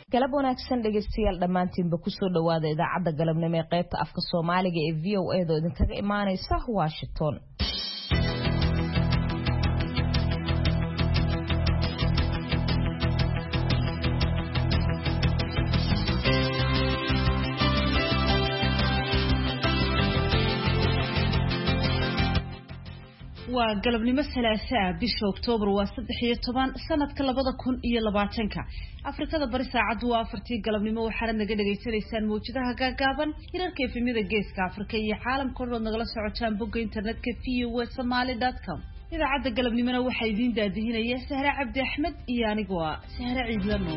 galab wanaagsan dhageystayaal dhamaantiinba ku soo dhawaada idaacadda galabnimo ee qaybta afka Soomaaliga ee VOA oo idinkaga imaanaysa Washington. waa galabnimo salaasaa bisha Oktoobar waa 13 sanadka 2020 Afrikada bari saacadu waa 4 galabnimo waxaad naga dhageysanaysaan mowjadaha gaagaaban hirarka efemida geeska Afrika iyo caalamka oo dhan nagala socotaan bogga internetka voasomali.com idaacadda galabnimona waxa idin daadihinaya Sahra Cabdi Axmed iyo anigu Sahra Ciidlano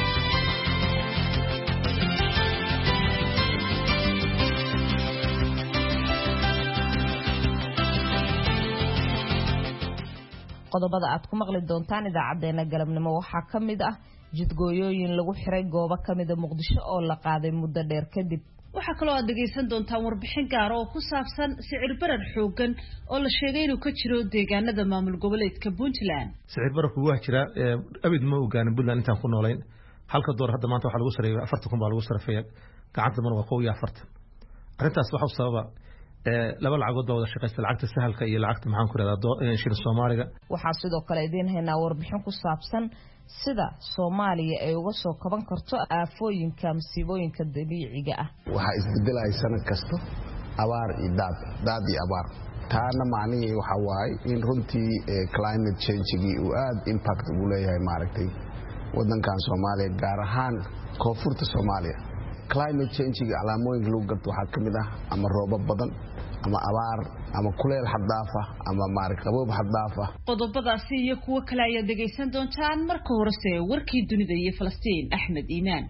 qodobada aad ku maqli doontaan idaacadeena galabnimo waxaa kamid ah jidgooyooyin lagu xiray goobo kamid ah Muqdisho oo la qaaday muddo dheer kadib waxa kale oo aad dhageysan doontaan warbixin gaar ah oo ku saabsan sicir barar xoogan oo la sheegay inuu ka jiro deegaanada maamul goboleedka Puntland sicir bararku waa jira abid ma ogaan Puntland intaan ku noolayn halka door hadda maanta waxa lagu sareeyay 40 baa lagu sarfeeyay gacanta mar waa 40 arintaas waxa sababa laba lacagood baa wada shaqeysta lacagta sahalka iyo lacagta maxaan ku raadado shir Soomaaliga waxa sidoo kale idin haynaa warbixin ku saabsan sida Soomaaliya ay uga soo kaban karto aafooyinka masiibooyinka dabiiciga ah waxa isbedelay sanad kasta abaar iyo daad iyo abaar taana macnaheedu waxa waay in runtii climate change-gi uu aad impact ugu leeyahay maaragtay wadankan Soomaaliya gaar ahaan koonfurta Soomaaliya climate change-gi calaamooyinka lagu garto waxa kamid ah ama roobab badan ama abaar ama kuleel xad dhaaf ah ama qaboob xad dhaaf ah qodobadaasi iyo kuwa kale ayaa dhageysan doontaan marka horese warkii dunida iyo Falastiin Axmed Iimaan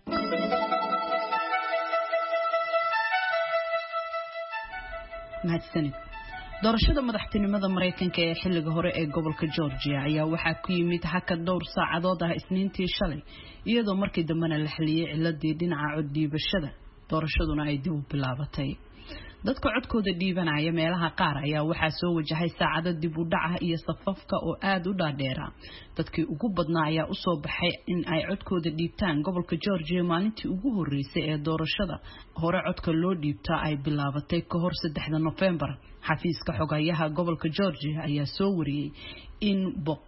mahadsanid doorashada madaxtinimada Mareykanka ee xilliga hore ee gobolka Georgia ayaa waxa ku yimid hakad dhowr saacadood ah Isniintii shalay iyadoo markii dambena la xaliyay ciladii dhinaca cod dhiibashada doorashaduna ay dib u bilaabatay dadka codkooda dhiibanaya meelaha qaar ayaa waxa soo wajahay saacado dib u dhac ah iyo safafka oo aad u dhaadheera dadkii ugu badnaa ayaa u soo baxay in ay codkooda dhiibtaan gobolka Georgia maalintii ugu horeysay ee doorashada hore codka loo dhiibtaa ay bilaabatay ka hor 3 November xafiiska xogayaha gobolka Georgia ayaa soo wariyay in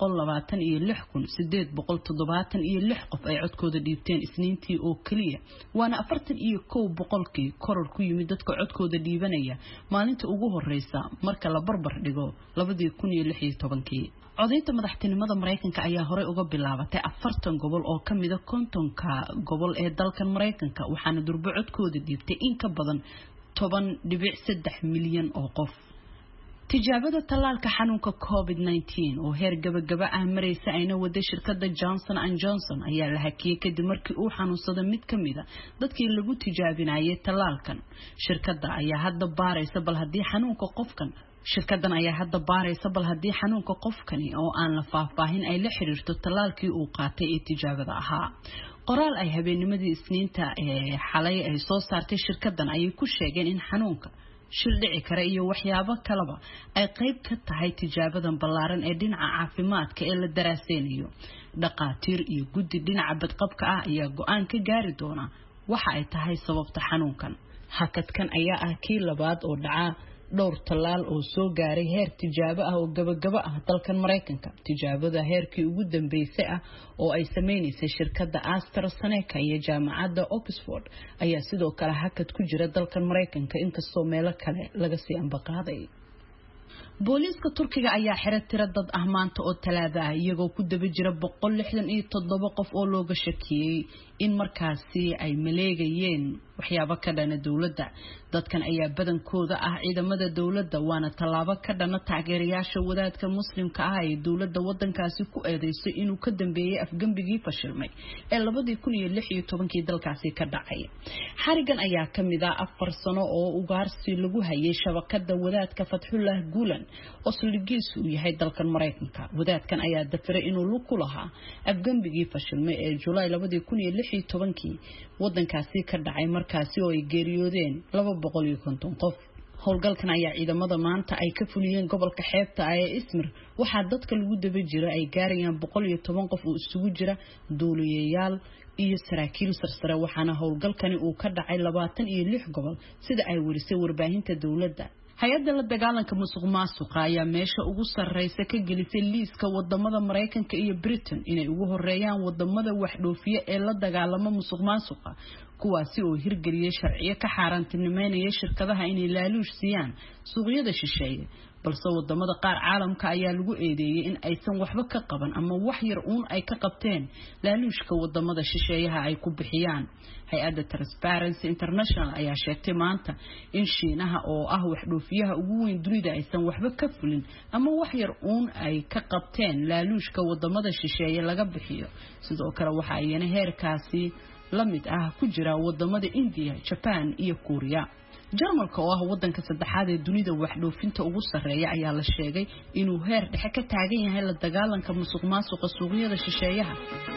126,876 qof ay codkooda dhiibteen Isniintii oo kaliya waana 41% koror ku yimid dadka codkooda dhiibanaya maalinta ugu horeysa marka la barbar dhigo 2016 codeynta madaxtinimada Mareykanka ayaa hore uga bilaabatay 40 gobol oo kamid ah 50 gobol ee dalkan Mareykanka waxaana durba codkooda dhiibtay in ka badan 10.3 milyan oo qof tijaabada talaalka xanuunka COVID-19 oo heer gabagaba ah maraysa ayna wada shirkadda Johnson & Johnson ayaa la hakiyay kadib markii uu xanuunsaday mid kamid ah dadkii lagu tijaabinayay talaalkan shirkadda ayaa hadda baaraysa bal haddii xanuunka qofkani oo aan la faahfaahin ay la xiriirto talaalkii uu qaatay ee tijaabada ahaa qoraal ay habeennimadii Isniinta ee xalay ay soo saartay shirkaddan ayay ku sheegeen in xanuunka shil dhici kara iyo waxyaabo kaleba ay qayb ka tahay tijaabadan ballaaran ee dhinaca caafimaadka ee la daraaseynayo dhaqaatiir iyo guddi dhinaca badqabka ah ayaa go'aan ka gaari doona waxa ay tahay sababta xanuunkan hakadkan ayaa ah kii labaad oo dhaca dhowr talaal oo soo gaaray heer tijaabo ah oo gabagaba ah dalkan Mareykanka tijaabada heerkii ugu dambeysay ah oo ay sameeysay shirkadda AstraZeneca iyo jaamacadda Oxford ayaa sidoo kale hakad ku jira dalkan Mareykanka inkastoo meelo kale laga sii ambaqaaday booliiska Turkiga ayaa xiray tiro dad ah maanta oo Talaado ah iyagoo ku daba jira 167 qof oo looga shakiyay in markaasi ay maleegayeen waxyaabo ka dhana dawladda dadkan ayaa badankooda ah ciidamada dawladda waana talaabo ka dhana taageerayaasha wadaadka muslimka ah ee dawladda wadankaasi ku eedeysay inuu ka dambeeyay afgambigii fashilmay ee 2016 dalkaasi ka dhacay xarigan ayaa kamid ah 4 sano oo ugaarsi lagu hayay shabakada wadaadka Fathullah Gulen oo saldhigiisu uu yahay dalkan Mareykanka wadaadkan ayaa dafiray inuu lug ku lahaa afgambigii fashilmay ee July 2016 wadankaasi ka dhacay markaasi oo ay geeriyoodeen 250 qof howlgalkan ayaa ciidamada maanta ay ka fuliyeen gobolka xeebta ah ee Izmir waxaa dadka lagu daba jira ay gaarayaan 110 qof oo isugu jira duuliyayaal iyo saraakiil sarsare waxaana howlgalkani uu ka dhacay 26 gobol sida ay warisay warbaahinta dawladda. hay-adda la dagaalanka musuqmaasuqa ayaa meesha ugu sarreysa ka gelisay liiska wadamada Mareykanka iyo Britain inay ugu horeeyaan wadamada wax dhoofiya ee la dagaalama musuqmaasuqa kuwaasi oo hirgeliyay sharciyo ka xaaraantinimeynaya shirkadaha inay laaluush siiyaan suuqyada shisheeye balse wadamada qaar caalamka ayaa lagu eedeeyay in aysan waxba ka qaban ama wax yar uun ay ka qabteen laaluushka wadamada shisheeyaha ay ku bixiyaan. hay-adda Transparency International ayaa sheegtay maanta in Shiinaha oo ah wax dhoofiyaha ugu weyn dunida aysan waxba ka fulin ama wax yar uun ay ka qabteen laaluushka wadamada shisheeye laga bixiyo sidoo kale waxa ayna heerkaasi la mid ah ku jira wadamada India, Japan iyo Korea. Jarmalka oo ah wadanka saddexaad ee dunida wax dhoofinta ugu sareeya ayaa la sheegay inuu heer dhexe ka taagan yahay la dagaalanka musuqmaasuqa suuqyada shisheeyaha.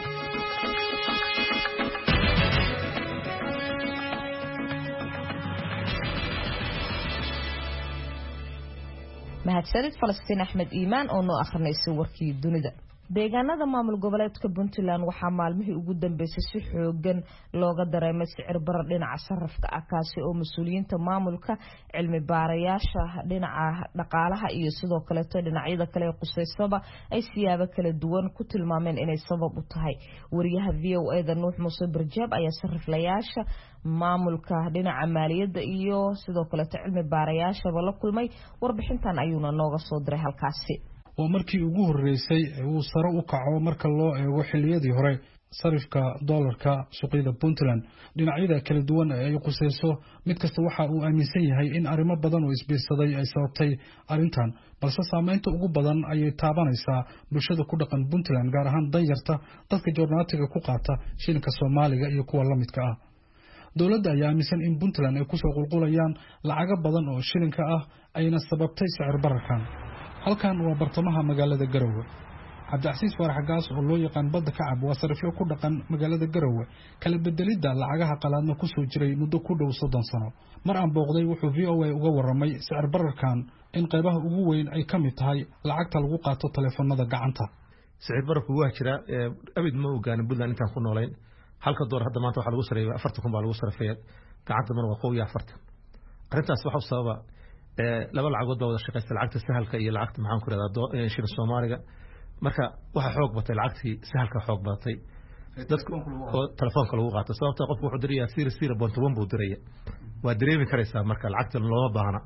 mahadsanid Falastiin Axmed Iimaan oo noo akhrinaysa warkii dunida. deegaanada maamul goboleedka Puntland waxaa maalmihii ugu dambeysay si xoogan looga dareemay sicir barar dhinaca sarrafka ah kaasi oo mas'uuliyiinta maamulka cilmi baarayaasha dhinaca dhaqaalaha iyo sidoo kale dhinacyada kale ee quseysaba ay siyaabo kala duwan ku tilmaameen inay sabab u tahay. wariyaha VOA-da Nuux Muuse Barjaab ayaa sarriflayaasha maamulka dhinaca maaliyadda iyo sidoo kale cilmi baarayaasha la kulmay warbixintan ayuuna nooga soo diray halkaasi. oo markii ugu horeysay uu sare u kaco marka loo eego xilliyadii hore sarifka dollarka suuqyada Puntland dhinacyada kala duwan ay qusayso mid kasta waxa uu aaminsan yahay in arrimo badan oo isbiirsaday ay sababtay arrintan balse saameynta ugu badan ay taabanaysaa bulshada ku dhaqan Puntland gaar ahaan danyarta dadka joornaatiga ku qaata shilinka Soomaaliga iyo kuwa la midka ah. dawladda ayaa aaminsan in Puntland ay ku soo qulqulayaan lacag badan oo shilinka ah ayna sababtay sicir bararkan. halkan waa bartamaha magaalada Garowe. Cabdicasiis Farax Gaas oo loo yaqaan badda kacab waa sarifle ku dhaqan magaalada Garowe kala bedelida lacagaha qalaadna ku soo jiray muddo ku dhow 30 sano. mar aan booqday wuxuu VOA uga waramay sicir bararkan in qaybaha ugu weyn ay ka mid tahay lacagta lagu qaato telefoonada gacanta. sicir bararku waa jira abid ma ogaan Puntland intaan ku noolayn halka door hadda maanta waxa lagu sareeyay 40 baa lagu sarfeeyay gacanta mar waa 40. arintaas waxa sababa laba lacagood baa wada shaqeysta lacagta sahalka iyo lacagta maxaan ku radaa shilin Soomaaliga marka waxa xoog batay lacagtii sahalka xoog batay dadku telefoonka lagu qaato sababta qofku wuxuu dirayaa 0.1 buu diraya waa dareemi karaysaa marka lacagta loo baahna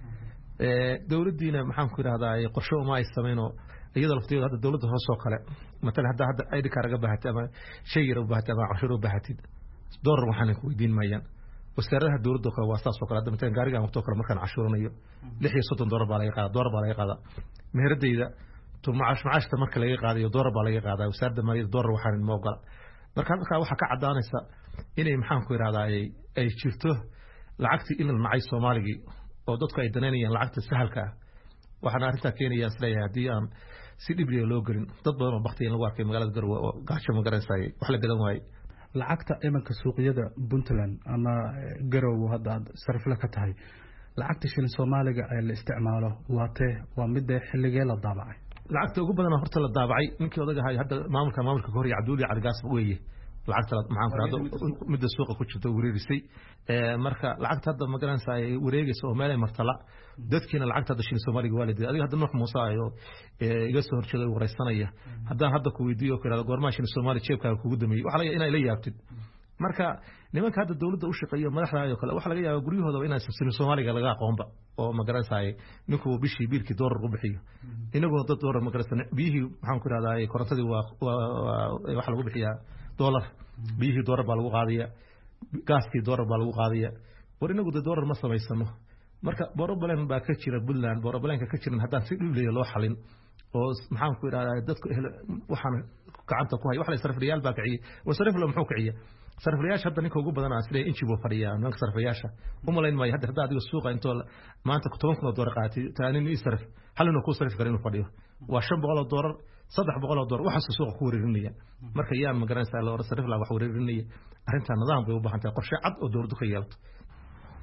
dawladdiina maxaan ku radaa qorshe uma ay sameeyno iyada lafteedu hadda dawladda hoos oo kale مثلا hadda ID karaga baahatay ama shay yar u baahatay ama cashuur u baahatid door waxaan ku weydiin maayaan wasaaradda dawladda kale waa saas oo kale hadda inta gaariga aan tookala markaan cashuuranayo $36 baa laga qaadaa meheradayda to macaashta marka laga qaadayo $1 baa laga qaadaa wasaaradda maaliyadda $1 waxaan ma ogola marka waxa ka cadaanaysa inay maxaan ku yiraahdaa ay jirto lacagtii in la nacay Soomaaligi oo dadku ay daneenayaan lacagta sahalka ah waxaana arrinta keenaya isleeyahay hadii aan si dhibriyo loo galin dad badan oo baqtay in lagu arkay magaalada Garowe oo gaasho ma garanayay wax la gadan waayay lacagta imanka suuqyada Puntland ama Garowe hadda sarifla ka tahay lacagta shilin Soomaaliga ay la isticmaalo waa mid xilligee la daabacay lacagta ugu badan horta la daabacay ninkii odaga ahaa hadda maamulka ka hor Cabduuli Caligaas weeye lacagta maxaan ku raado mid suuqa ku jirto wareerisay marka lacagta hadda ma garanaysaa ay wareegayso oo meel ay martala dadkiina lacagta hadda shilin Soomaaliga waa la diiday adiga hadda Nuux Muuse ayo iga soo horjeeday wareysanaya haddaan hadda ku weydiiyo kale goorma shilin Soomaali jeebkaaga kugu damay waxa laga inay la yaabtid marka nimanka hadda dawladda u shaqeeyo madaxda ayo kale waxa laga yaabaa guryahooda inay shilin Soomaaliga laga aqoonba oo ma garanaysaa ninku bishii biilkii $1 u bixiyo inagoo dad $1 ma garanaysaa biyihii maxaan ku radaa korontadii waa waxa lagu bixiyaa $1 biyihii $1 baa lagu qaadaya gaaskii $1 baa lagu qaadaya war inagu $1 ma samaysano marka problem baa ka jira Puntland problemka ka jiran haddaan si dhib loo xalin oo maxaan ku yiraahdaa dadku waxaan gacanta ku hay wax la sarfiyaal baa kiciye wasarif la muxuu kiciye sarfiyaasha hadda ninka ugu badan aslee inji buu fadhiyaa ninka sarfiyaasha umalayn ma hadda adiga suuqa inta maanta $10 qaatay taanin ii sarf halina ku sarif garin fadhiyo waa $500 $300 waxa suuqa ku wareerinaya marka yaan ma garanaysaa la sarif la wax wareerinaya arrinta nidaam bay u baahan tahay qorshe cad oo dawladdu ka yeelato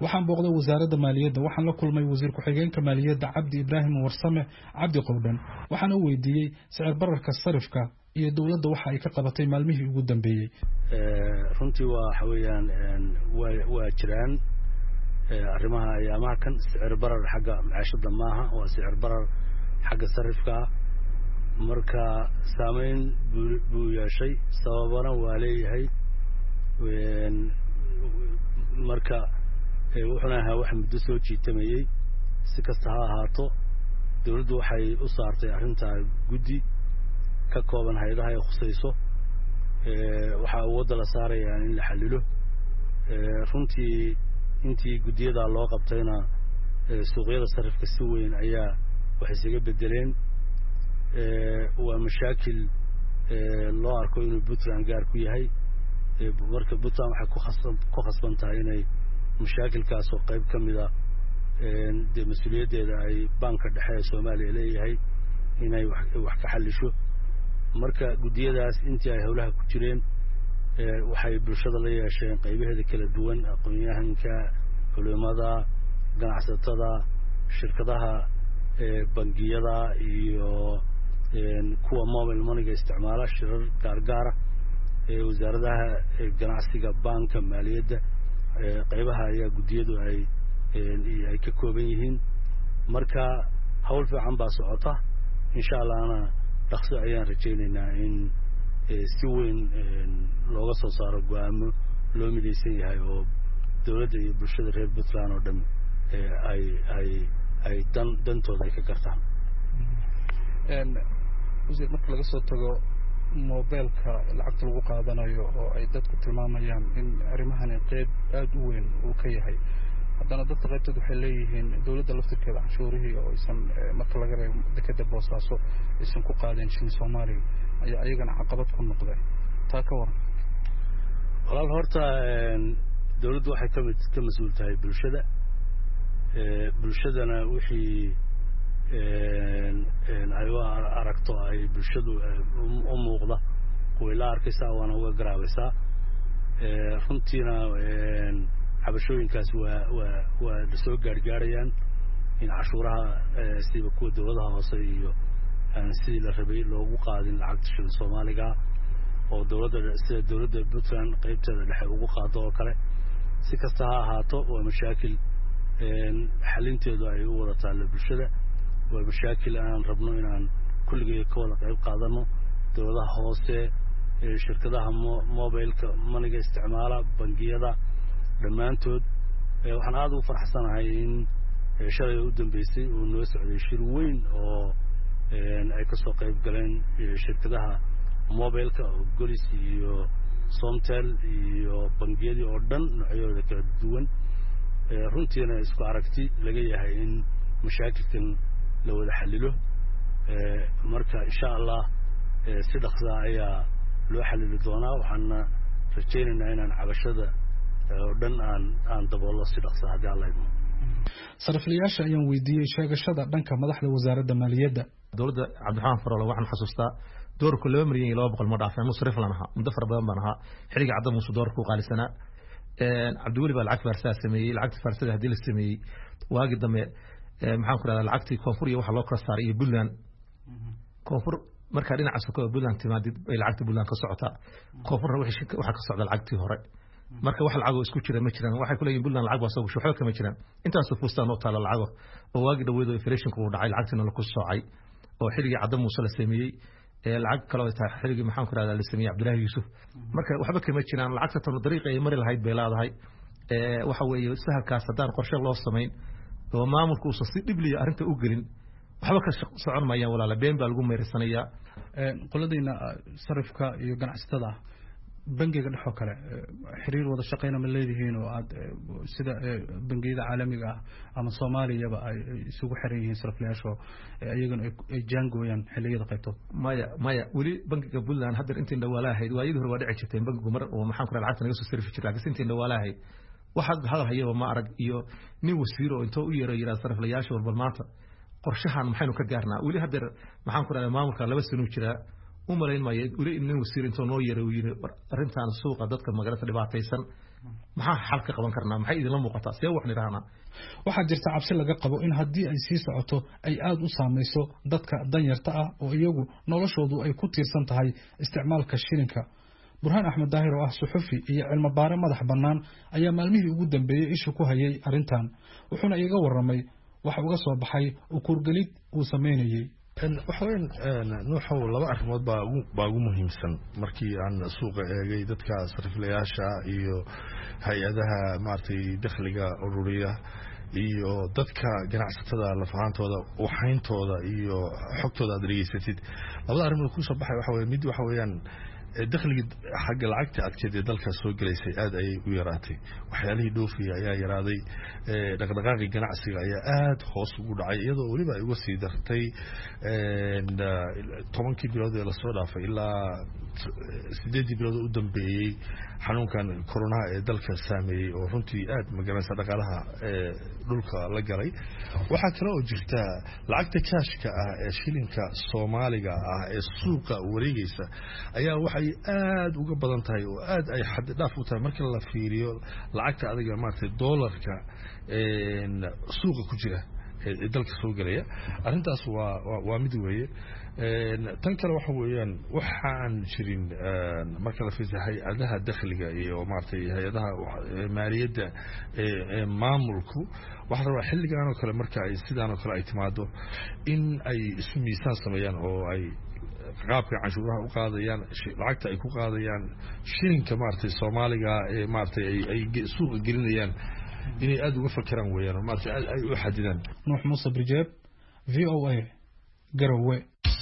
waxaan booqday wasaaradda maaliyadda waxaan la kulmay wasiir ku-xigeenka maaliyadda Cabdi Ibraahim Warsame Cabdi Qowdhan waxaan u weydiiyey sicir bararka sarifka iyo dawladda waxa ay ka qabatay maalmihii ugu dambeeyay runtii waxa weeyaan waa jiraan arrimaha ayaamaha kan sicir barar xagga maciishada maaha waa sicir barar xagga sarifka marka saameyn buu yeeshay sababana waa leeyahay marka wuxuuna ahaa wax muddo soo jiitamayay si kasta ha ahaato dawladdu waxay u saartay arrintaa guddi ka kooban hay'adaha ay khusayso waxaa awoodda la saarayaa in la xallilo runtii intii guddiyada loo qabtayna suuqyada sarifka si weyn ayaa wax isaga bedeleen waa mashaakil loo arko inuu Puntland gaar ku yahay marka Puntland waxay ku khasban tahay inay mashaakilkaas oo qayb ka mid ah mas'uuliyaddeeda ay banka dhexe ee Soomaaliya leeyahay inay wax ka xallisho marka guddiyadaas intii ay howlaha ku jireen waxay bulshada la yeesheen qaybaheeda kala duwan aqoonyahanka culimada ganacsatada shirkadaha bangiyada iyo kuwa mobile money-ga isticmaala shirar gaar wasaaradaha ganacsiga banka maaliyadda qaybaha ayaa guddiyadu ay ka kooban yihiin marka hawl fiican baa socota insha Allahna dhaqso ayaan rajaynaynaa in si weyn looga soo saaro go'aamo loo midaysan yahay oo dawladda iyo bulshada reer Puntland oo dhan ay dantooda ay ka gartaan wasiir marka laga soo tago mobilka lacagta lagu qaadanayo oo ay dadku tilmaamayaan in arrimahani qayb aad u weyn uu ka yahay haddana dadka qaybtooda waxay leeyihiin dawladda laftirkeeda canshuurihii oo aysan marka laga reebo dekada boosaaso aysan ku qaadeen shilin Soomaaliga ayaa ayagana caqabad ku noqday taa ka waran walaal horta dawladdu waxay ka mas'uul tahay bulshadana wixii ay aragto ay bulshadu u muuqda way la arkaysaa waana uga garaabaysaa runtiina cabashooyinkaas waa soo gaarayaan in cashuuraha sida kuwa dawladaha hoose iyo sidii la rabay loogu qaadin lacagta shilin Soomaaliga oo dawladda Puntland qaybteeda dhexe ugu qaado oo kale si kasta ha ahaato waa mashaakil xalinteedu ay u wada tahay bulshada waa mashaakil aan rabno inaan kulligii ka wada qayb qaadano dawladaha hoose shirkadaha mobile money-ga isticmaala bangiyada dhammaantood waxaan aad ugu faraxsanahay in shalay u dambeysay uu noo socday shir weyn oo ay ka soo qayb galeen shirkadaha mobile-ka oo Golis iyo Somtel iyo bangiyadii oo dhan noocyadooda kala duwan runtiina isku aragti laga yahay in mashaakilkan la wada xallilo marka insha Allah si dhaqso ayaa loo xallili doonaa waxaana rajaynaynaa inaan cabashada oo dhan aan daboolo si dhaqso hadii Allah idmo sariflayaasha ayaan weydiiyey sheegashada dhanka madaxda wasaaradda maaliyadda dawladda Cabdiraxmaan Faroole waxaan xasuustaa doorku 2 milyan iyo 200 ma dhaafay musrif lanaha muddo far badan baan ahaa xiriga cadda musu doorku qaalisanaa Cabdiweli baa lacag farsaa sameeyay lacagta farsada hadii la sameeyay waagi dambe maxaan ku raadaa lacagtii koonfur iyo waxa loo kala saaray iyo Puntland koonfur marka dhinaca soo Puntland timaadid ay lacagta Puntland ka socotaa koonfurna waxa ka socda lacagtii hore marka wax lacag oo isku jira ma jiraan waxay ku leeyihiin Puntland lacag waa soo gasho waxba kama jiraan intaas oo fuustaan oo taala lacag oo waagi dhaweedo inflation-ku uu dhacay lacagtina la ku soocay oo xiriga cadda muuse la sameeyay lacag kale oo tahay xiriga maxaan ku raadaa la sameeyay Cabdilaahi Yuusuf marka waxba kama jiraan lacagta tan dariiqa ay mari lahayd bay leedahay waxa weeye sahalkaas hadaan qorshe loo sameyn oo maamulku uu si dhibliya arinta u gelin waxba ka socon maayaan walaal been baa lagu meersanayaa qoladayna sarifka iyo ganacsatada bangiga dhaxo kale xiriir wada shaqeyn ma leeyihiin oo aad sida bangiyada caalamiga ah ama Soomaaliyaba ay isugu xiran yihiin sariflayaasho ayagana ay jaangooyaan xilliyada qaybtood maya wali bangiga Puntland hadda intii dhawaalahayd waayidii hore waa dhici jirtay bangigu mar oo maxaan ku lacagta naga soo sarfi jiray laakiin intii dhawaalahayd waxa hal hayaba ma arag iyo nin wasiiro intoo u yeeray sariflayaasha walba maanta qorshahan maxaynu ka gaarnaa wali hadda maxaan ku raadinaa maamulka 2 sano jira umaleyn maayo wali in wasiir intuu noo yeeray uu yiri arintan suuqa dadka magaalada dhibaataysan maxaa xal ka qaban karnaa maxay idin la muuqataa see wax niraahna waxaa jirta cabsi laga qabo in haddii ay sii socoto ay aad u saamayso dadka danyarta ah oo iyagu noloshoodu ay ku tiirsan tahay isticmaalka shilinka burhaan axmed daahir oo ah suxufi iyo cilmi baare madax bannaan ayaa maalmihii ugu dambeeyey isha ku hayay arrintan wuxuuna iga warramay waxa uga soo baxay ukurgelid uu sameynayay waxweyn nuuxow laba arrimood baa ugu muhiimsan markii aan suuqa eegay dadka sariflayaasha iyo hay-adaha maaragtay dakhliga ururiya iyo dadka ganacsatada lafahaantooda waxayntooda iyo xogtooda aad dhegeysatid labada arrimood ku soo baxay waxa weeye mid waxa weeyaan dakhliga xagga lacagta adkeed ee dalka soo galaysay aad ayay u yaraatay waxyaalihii dhoofiya ayaa yaraaday dhaqdhaqaaqii ganacsiga ayaa aad hoos ugu dhacay iyadoo weliba ay uga sii dartay 10 bilood ee lasoo dhaafay ilaa 8 bilood u dambeeyey xanuunkan koronaha ee dalka saameeyey oo runtii aad magaranaysa dhaqaalaha dhulka la galay waxaa kale oo jirta lacagta kaashka ah ee shilinka Soomaaliga ah ee suuqa wareegaysa ayaa waxay aad uga badan tahay oo aad ay xad dhaaf u tahay marka la fiiriyo lacagta adiga maartay dollarka suuqa ku jira ee dalka soo galaya arintaas waa mid weeye tan kale waxa weeyaan waxaan jirin marka la fiiriyo hay'adaha dakhliga iyo maartay hay'adaha maaliyadda maamulku waxa rabaa xilligan oo kale marka ay sidaan oo kale ay timaado in ay isu miisaan sameeyaan oo ay qaabka canshuuraha u qaadayaan lacagta ay ku qaadayaan shilinka maartay Soomaaliga ee maartay ay suuqa gelinayaan inay aad uga fakaraan weeyaan maartay ay u xadidaan nuux muuse brijeeb VOA Garowe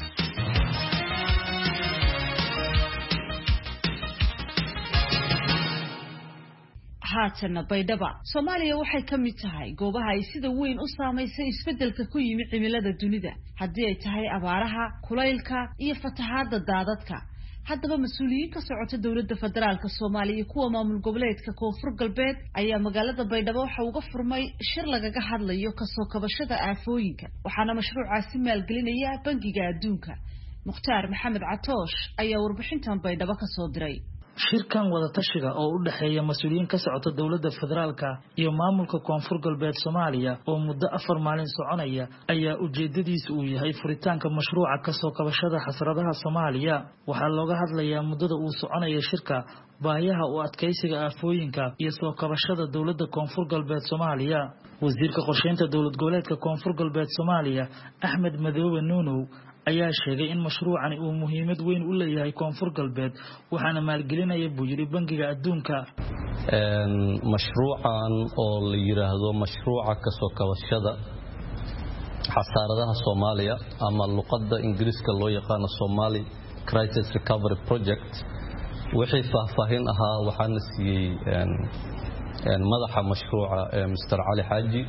haatana baydhaba Soomaaliya waxay ka mid tahay goobaha ay sida weyn u saameysay isbedelka ku yimid cimilada dunida haddii ay tahay abaaraha kulaylka iyo fatahaada daadadka haddaba mas'uuliyiin ka socota dawladda federaalka Soomaaliya kuwa maamul goboleedka Koonfur Galbeed ayaa magaalada Baydhabo waxa uga furmay shir lagaga hadlayo ka soo kabashada aafooyinka waxaana mashruucaasi maalgelinaya Bangiga Adduunka Mukhtaar Maxamed Catoosh ayaa warbixintan Baydhabo ka soo diray shirkan wada tashiga oo u dhaxeeya mas'uuliyiin ka socota dawladda federaalka iyo maamulka Koonfur Galbeed Soomaaliya oo muddo 4 maalin soconaya ayaa ujeedadiisu uu yahay furitaanka mashruuca ka soo kabashada xasradaha Soomaaliya waxa looga hadlayaa muddada uu soconaya shirka baahiyaha u adkeysiga aafooyinka iyo soo kabashada dawladda Koonfur Galbeed Soomaaliya wasiirka qorsheynta dawlad goboleedka Koonfur Galbeed Soomaaliya Axmed Madoobe Nuunow ayaa sheegay in mashruucani uu muhiimad weyn u leeyahay Koonfur Galbeed waxaana maalgelinaya bujiri Bangiga Adduunka mashruucan oo la yiraahdo mashruuca ka soo kabashada xasaradaha Soomaaliya ama luqadda Ingiriiska loo yaqaan Somali Crisis Recovery Project wixii faahfaahin ahaa waxaana siiyay madaxa mashruuca Mr. Ali Haji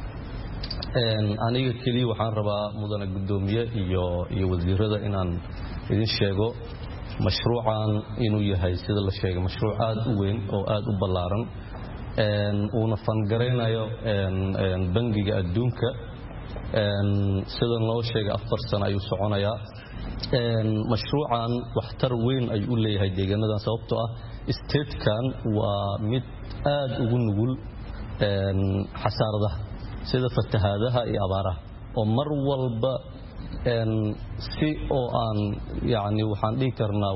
aniga kaliya waxaan rabaa mudane gudoomiye iyo wasiirada inaan idin sheego mashruucan inuu yahay sida la sheegay mashruuc aad u weyn oo aad u ballaaran uuna fangareynayo Bangiga Adduunka sida loo sheegay 4 sano ayuu soconayaa mashruucan waxtar weyn ay u leeyahay deegaanadan sababtoo ah state-kan waa mid aad ugu nugul xasaradaha sida fatahaadaha iyo abaaraha oo mar walba si oo aan yaani waxaan dhihi karnaa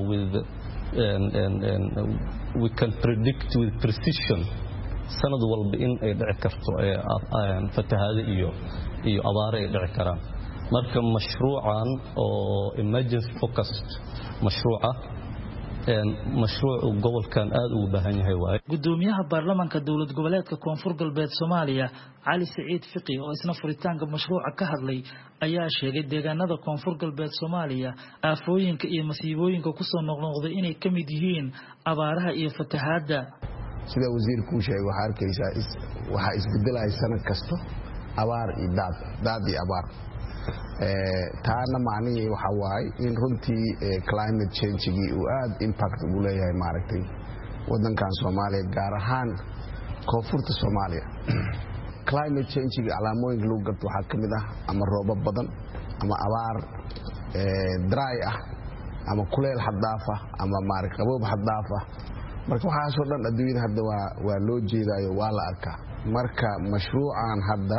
we can predict with precision sanad walba in ay dhici karto fatahaada iyo abaare ay dhici karaan marka mashruucan oo emergency focused mashruuca mashruuc gobolkan aad ugu baahan yahay waay gudoomiyaha baarlamaanka dawlad goboleedka Koonfur Galbeed Soomaaliya Ali Saciid Fiqi oo isna furitaanka mashruuca ka hadlay ayaa sheegay deegaanada Koonfur Galbeed Soomaaliya aafooyinka iyo masiibooyinka ku soo noqnoqday inay ka mid yihiin abaaraha iyo fatahaada sida wasiirku sheegay waxa arkaysaa waxa isbedelay sanad kasto abaar iyo daad iyo abaar taana macnaheedu waxa waay in runtii climate change-gii uu aad impact ugu leeyahay maaragtay wadankan Soomaaliya gaar ahaan koonfurta Soomaaliya climate change-ga calaamooyinka lagu garto waxa kamid ah ama roobab badan ama abaar dry ah ama kuleyl xad dhaaf ah ama maarag qaboob xad dhaaf ah marka waxaasoo dhan adduunyada hadda waa loo jeedaayo waa la arkaa marka mashruucan hadda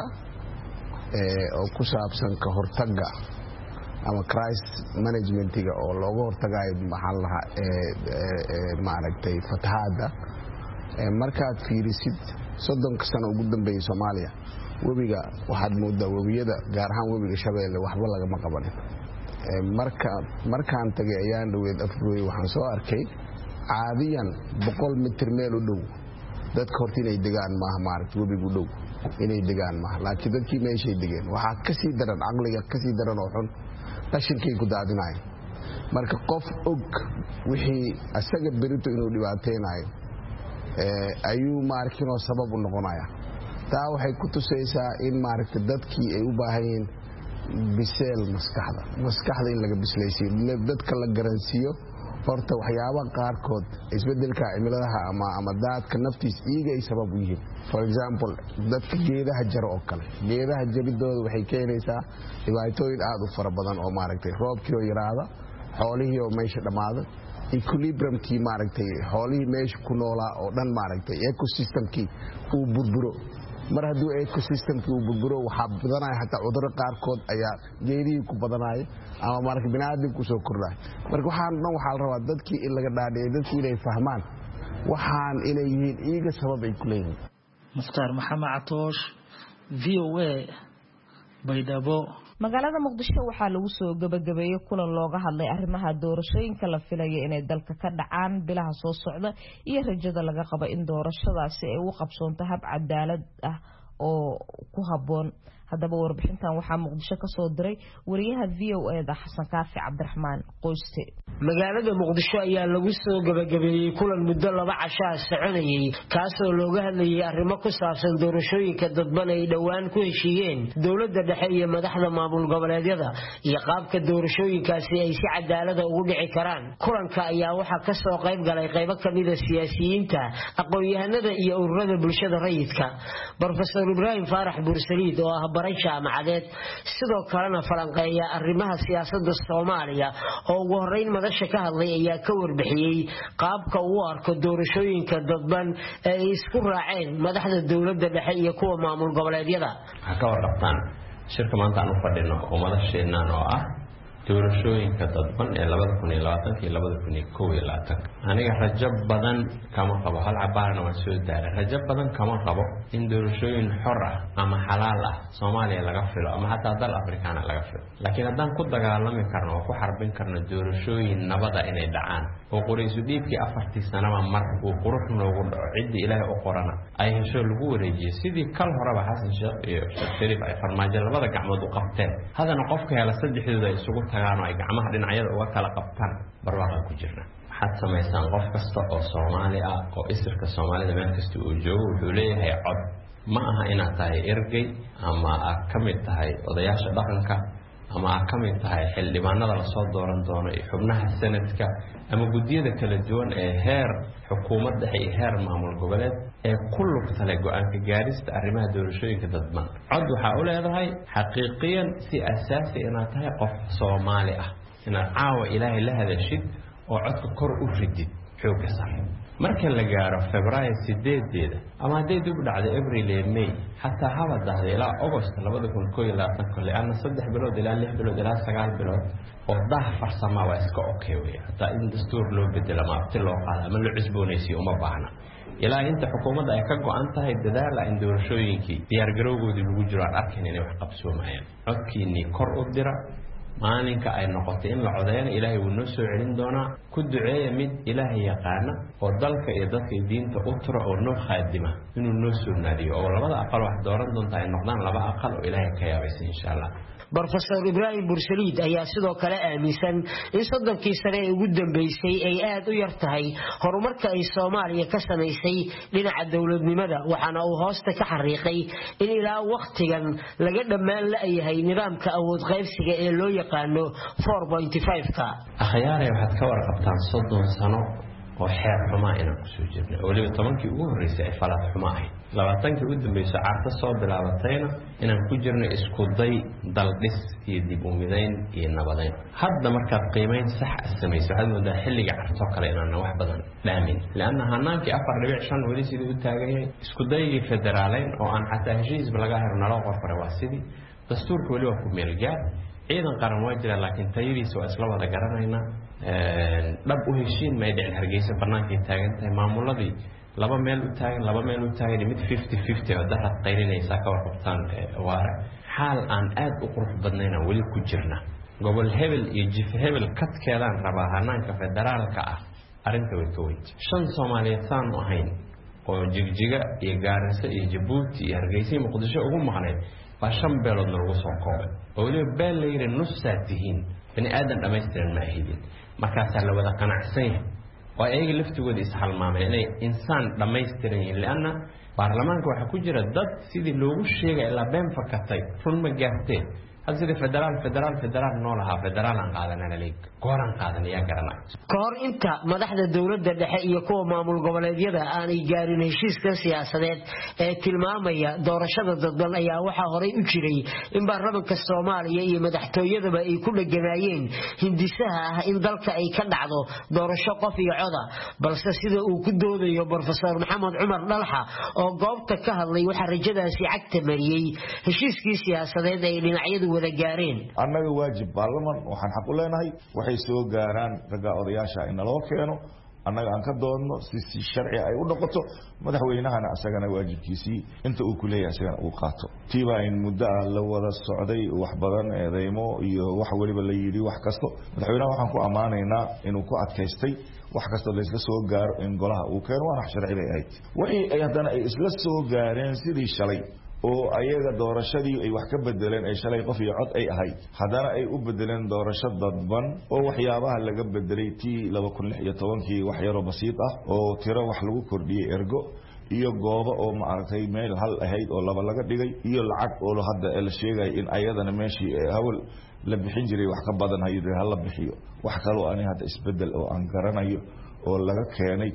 oo ku saabsan ka hortagga ama crisis managementiga oo looga hortagayo maxaan lahaa maaragtay fatahaadda markaad fiirisid 30 sano ugu dambeeyay Soomaaliya webiga waxaad moodaa webiyada gaar ahaan webiga Shabeelle waxba lagama qabanin markaan tagay ayaan dhaweed Afgooy waxaan soo arkay caadiyan 100 mitir meel u dhow dadka horta inay degaan maaha maaragtay webigu dhow inay degaan maaha laakiin dadkii meeshay degeen waxaa ka sii daran aqliga ka sii daran oo xun qashinkay ku daadinayaan marka qof og wixii asaga berito inuu dhibaateynayo ayuu maarkinoo sabab u noqonaya taa waxay ku tusaysaa in maaragtay dadkii ay u baahan yihiin biseel maskaxda in laga bislaysiiyo dadka la garansiiyo horta waxyaabaha qaarkood isbedelka cimiladaha ama daadka naftiis iyaga ay sabab u yihiin for example dadka geedaha jaro oo kale geedaha jabidooda waxay keenaysaa dhibaatooyin aad u fara badan oo maaragtay roobkii oo yaraada xoolihii oo meesha dhamaada equilibriumkii maaragtay xoolihii meesha ku noolaa oo dhan maaragtay ecosystemkii uu burburo mar hadduu ecosystemkii uu burburo waxaa badanaya hataa cudurro qaarkood ayaa geedihii ku badanaya ama maaragtay bini'aadamku soo kordhaya marka waxaan dhan waxaa la rabaa dadkii in laga dhaadhiyo dadku inay fahmaan waxaan inay yihiin iiga sabab ay ku leeyihiin Mukhtaar Maxamed Catoosh VOA Baydhabo magaalada Muqdisho waxaa lagu soo gabagabeeyay kulan looga hadlay arrimaha doorashooyinka la filayo inay dalka ka dhacaan bilaha soo socda iyo rajada laga qabo in doorashadaasi ay u qabsoonto hab cadaalad ah oo ku haboon hadaba warbixintan waxaa Muqdisho ka soo diray wariyaha VOA-da Xasan Kaafi Cabdiraxmaan Qoyste magaalada Muqdisho ayaa lagu soo gabagabeeyay kulan muddo 2 casho soconayay kaasoo looga hadlayay arrimo ku saabsan doorashooyinka dadban ay dhawaan ku heshiiyeen dawladda dhexe iyo madaxda maamul goboleedyada iyo qaabka doorashooyinkaasi ay si cadaalad ah ugu dhici karaan kulanka ayaa waxa ka soo qayb galay qaybo kamid ah siyaasiyiinta aqoon-yahanada iyo ururada bulshada rayidka Professor Ibrahim Faarax Bursaliid oo ah baray jaamacadeed sidoo kalena falanqeeya arrimaha siyaasadda Soomaaliya oo ugu horeyn madasha ka hadlay ayaa ka warbixiyay qaabka uu arko doorashooyinka dadban ee isku raaceen madaxda dawladda dhexe iyo kuwa maamul goboleedyada ka warqabtaan shirka maanta aan u fadhino oo madasheena oo ah doorashooyinka dadban ee 2020 iyo 2021 aniga rajo badan kama qabo hal cabaarna waan soo daaray rajo badan kama qabo in doorashooyin xor ah ama xalaal ah Soomaaliya laga filo ama hataa dal Afrikaan laga filo laakiin haddaan ku dagaalami karno oo ku xarbin karno doorashooyin nabada inay dhacaan oo qorayso dhiibkii 4 sano mar uu qurux noogu dhaco cid ilaahay u qorana ay hesho lagu wareejiyo sidii kal horeba Xasan Sheekh iyo Shariif ay farmaajo labada gacmood u qabteen hadana qofka hela saddexdooda isugu tagaan ay gacmaha dhinacyada uga kala qabtaan barwaaqo ku jirna waxaad samaysaan qof kasta oo Soomaali ah oo isirka Soomaalida meel kasta uu joogo wuxuu leeyahay cod ma aha inaad tahay ergey ama aad ka mid tahay odayaasha dhaqanka ama aad ka mid tahay xildhibaanada la soo dooran doono iyo xubnaha sanadka ama gudiyada kala duwan ee heer xukuumadda iyo heer maamul goboleed ee ku lugta leh go'aanka gaarista arrimaha doorashooyinka dadban cod waxa uu leedahay xaqiiqiyan si asaasi inaad tahay qof Soomaali ah inaad caawa ilaahay la hadashid oo codka kor u ridid xooga sar marka la gaaro Febraayo 8 ama hadii dib u dhacdo April iyo May hatta haba dhahday ilaa August 2021 laana 3 bilood ilaa 6 bilood ilaa 9 bilood oo dah farsamo waa iska okay weey hatta in dastuur loo bedelo ama abti loo qaado ama la cusboonaysiyo uma baahna ilaa inta xukuumadda ay ka go'an tahay dadaal in doorashooyinkii diyaar garowgoodii lagu jiro aan arkin inay wax qabsoomayaan codkiini kor u dira maalinka ay noqotay in la codeeyana ilaahay uu noo soo celin doonaa ku duceeya mid ilaahay yaqaana oo dalka iyo dadka diinta u tiro oo noo khaadima inuu noo soo naadiyo oo labada aqal wax dooran doonta ay noqdaan laba aqal oo ilaahay ka yaabaysan insha Allah Professor Ibrahim Bursaliid ayaa sidoo kale aaminsan in 30 sano ee ugu dambeysay ay aad u yar tahay horumarka ay Soomaaliya ka samaysay dhinaca dawladnimada waxaana uu hoosta ka xariiqay in ilaa waqtigan laga dhamaan la yahay nidaamka awood qaybsiga ee loo yaqaano 4.5ka akhyaaray waxaad ka warqabtaan 30 sano oo xeer xumaa inaan ku soo jirnay waliba 10kii ugu horeysay ay falaad xumaa ahayd labaatankii u dambeysay carta soo bilaabatayna inaan ku jirno isku day daldhis iyo dib u midayn iyo nabadeyn hadda markaad qiimeyn sax samayso waxaad moodaa xilliga carto kale inaan wax badan dhaamin laana hanaankii 4.5 weli sidii u taagan yahay isku daygii federaaleyn oo aan xataa heshiisba laga helo naloo qorfare waa sidii dastuurka weli waa ku meel gaar ciidan qaran waa jira laakiin tayadiisa waa isla wada garanaynaa dhab u heshiin may dhicin Hargeysa bannaankay taagan tahay maamuladii laba meel u taagan mid 50-50 oo dad qaylinaysa ka warqabtaan waara xaal aan aad u qurux badnayn weli ku jirna gobol hebel iyo jif hebel kadkeedaan rabaa hanaanka federaalka ah arinta way ka weyd shan Soomaaliyeed saan u ahayn oo jigjiga iyo Gaarisa iyo Djibouti iyo Hargeysa Muqdisho ugu maqnay waa shan beelood lagu soo koobay oo weli beel la yiri nussaatihiin bani aadan dhamaystiran ma ahidin markaas la wada qanacsan yahay oo ay laftigooda ishalmaameen inay insaan dhamaystiran yihiin laana baarlamaanka waxa ku jira dad sidii loogu sheegay ilaa been fakatay run ma gaartay hal sidii federaal noolaha federaal aan qaadanana leeg gooran qaadanaya garanay kahor inta madaxda dawladda dhexe iyo kuwa maamul goboleedyada aanay gaarin heshiiska siyaasadeed ee tilmaamaya doorashada dadban ayaa waxa horay u jiray in baarlamaanka Soomaaliya iyo madaxtooyadaba ay ku dhaganayeen hindisaha ah in dalka ay ka dhacdo doorasho qof iyo cod balse sida uu ku doodayo Professor Maxamed Cumar Dalxa oo goobta ka hadlay waxa rajadaasi cagta mariyay heshiiskii siyaasadeed ay dhinacyadu wada gaareen annaga waajib baarlamaan waxaan xaq u leenahay waxay soo gaaraan raga odayaasha in loo keeno annaga aan ka doonno si sharci ay u noqoto madaxweynahana asagana waajibkiisii inta uu ku leeyahay asagana uu qaato tiiba in muddo la wada socday wax badan eedeymo iyo wax waliba la yiri wax kasto madaxweynaha waxaan ku amaanaynaa inuu ku adkaystay wax kasto la isla soo gaaro in golaha uu keeno wax sharci bay ahayd wixii ay hadana ay isla soo gaareen sidii shalay oo ayaga doorashadii ay wax ka bedeleen ay shalay qof iyo cod ay ahayd hadana ay u bedeleen doorasho dadban oo waxyaabaha laga bedelay tii 2016 wax yar oo basiid ah oo tiro wax lagu kordhiyay ergo iyo goobo oo ma aragtay meel hal ahayd oo laba laga dhigay iyo lacag oo hadda la sheegay in ayadana meeshii hawl la bixin jiray wax ka badan hay'adaha hal la bixiyo wax kale oo aan hadda isbedel oo aan garanayo oo laga keenay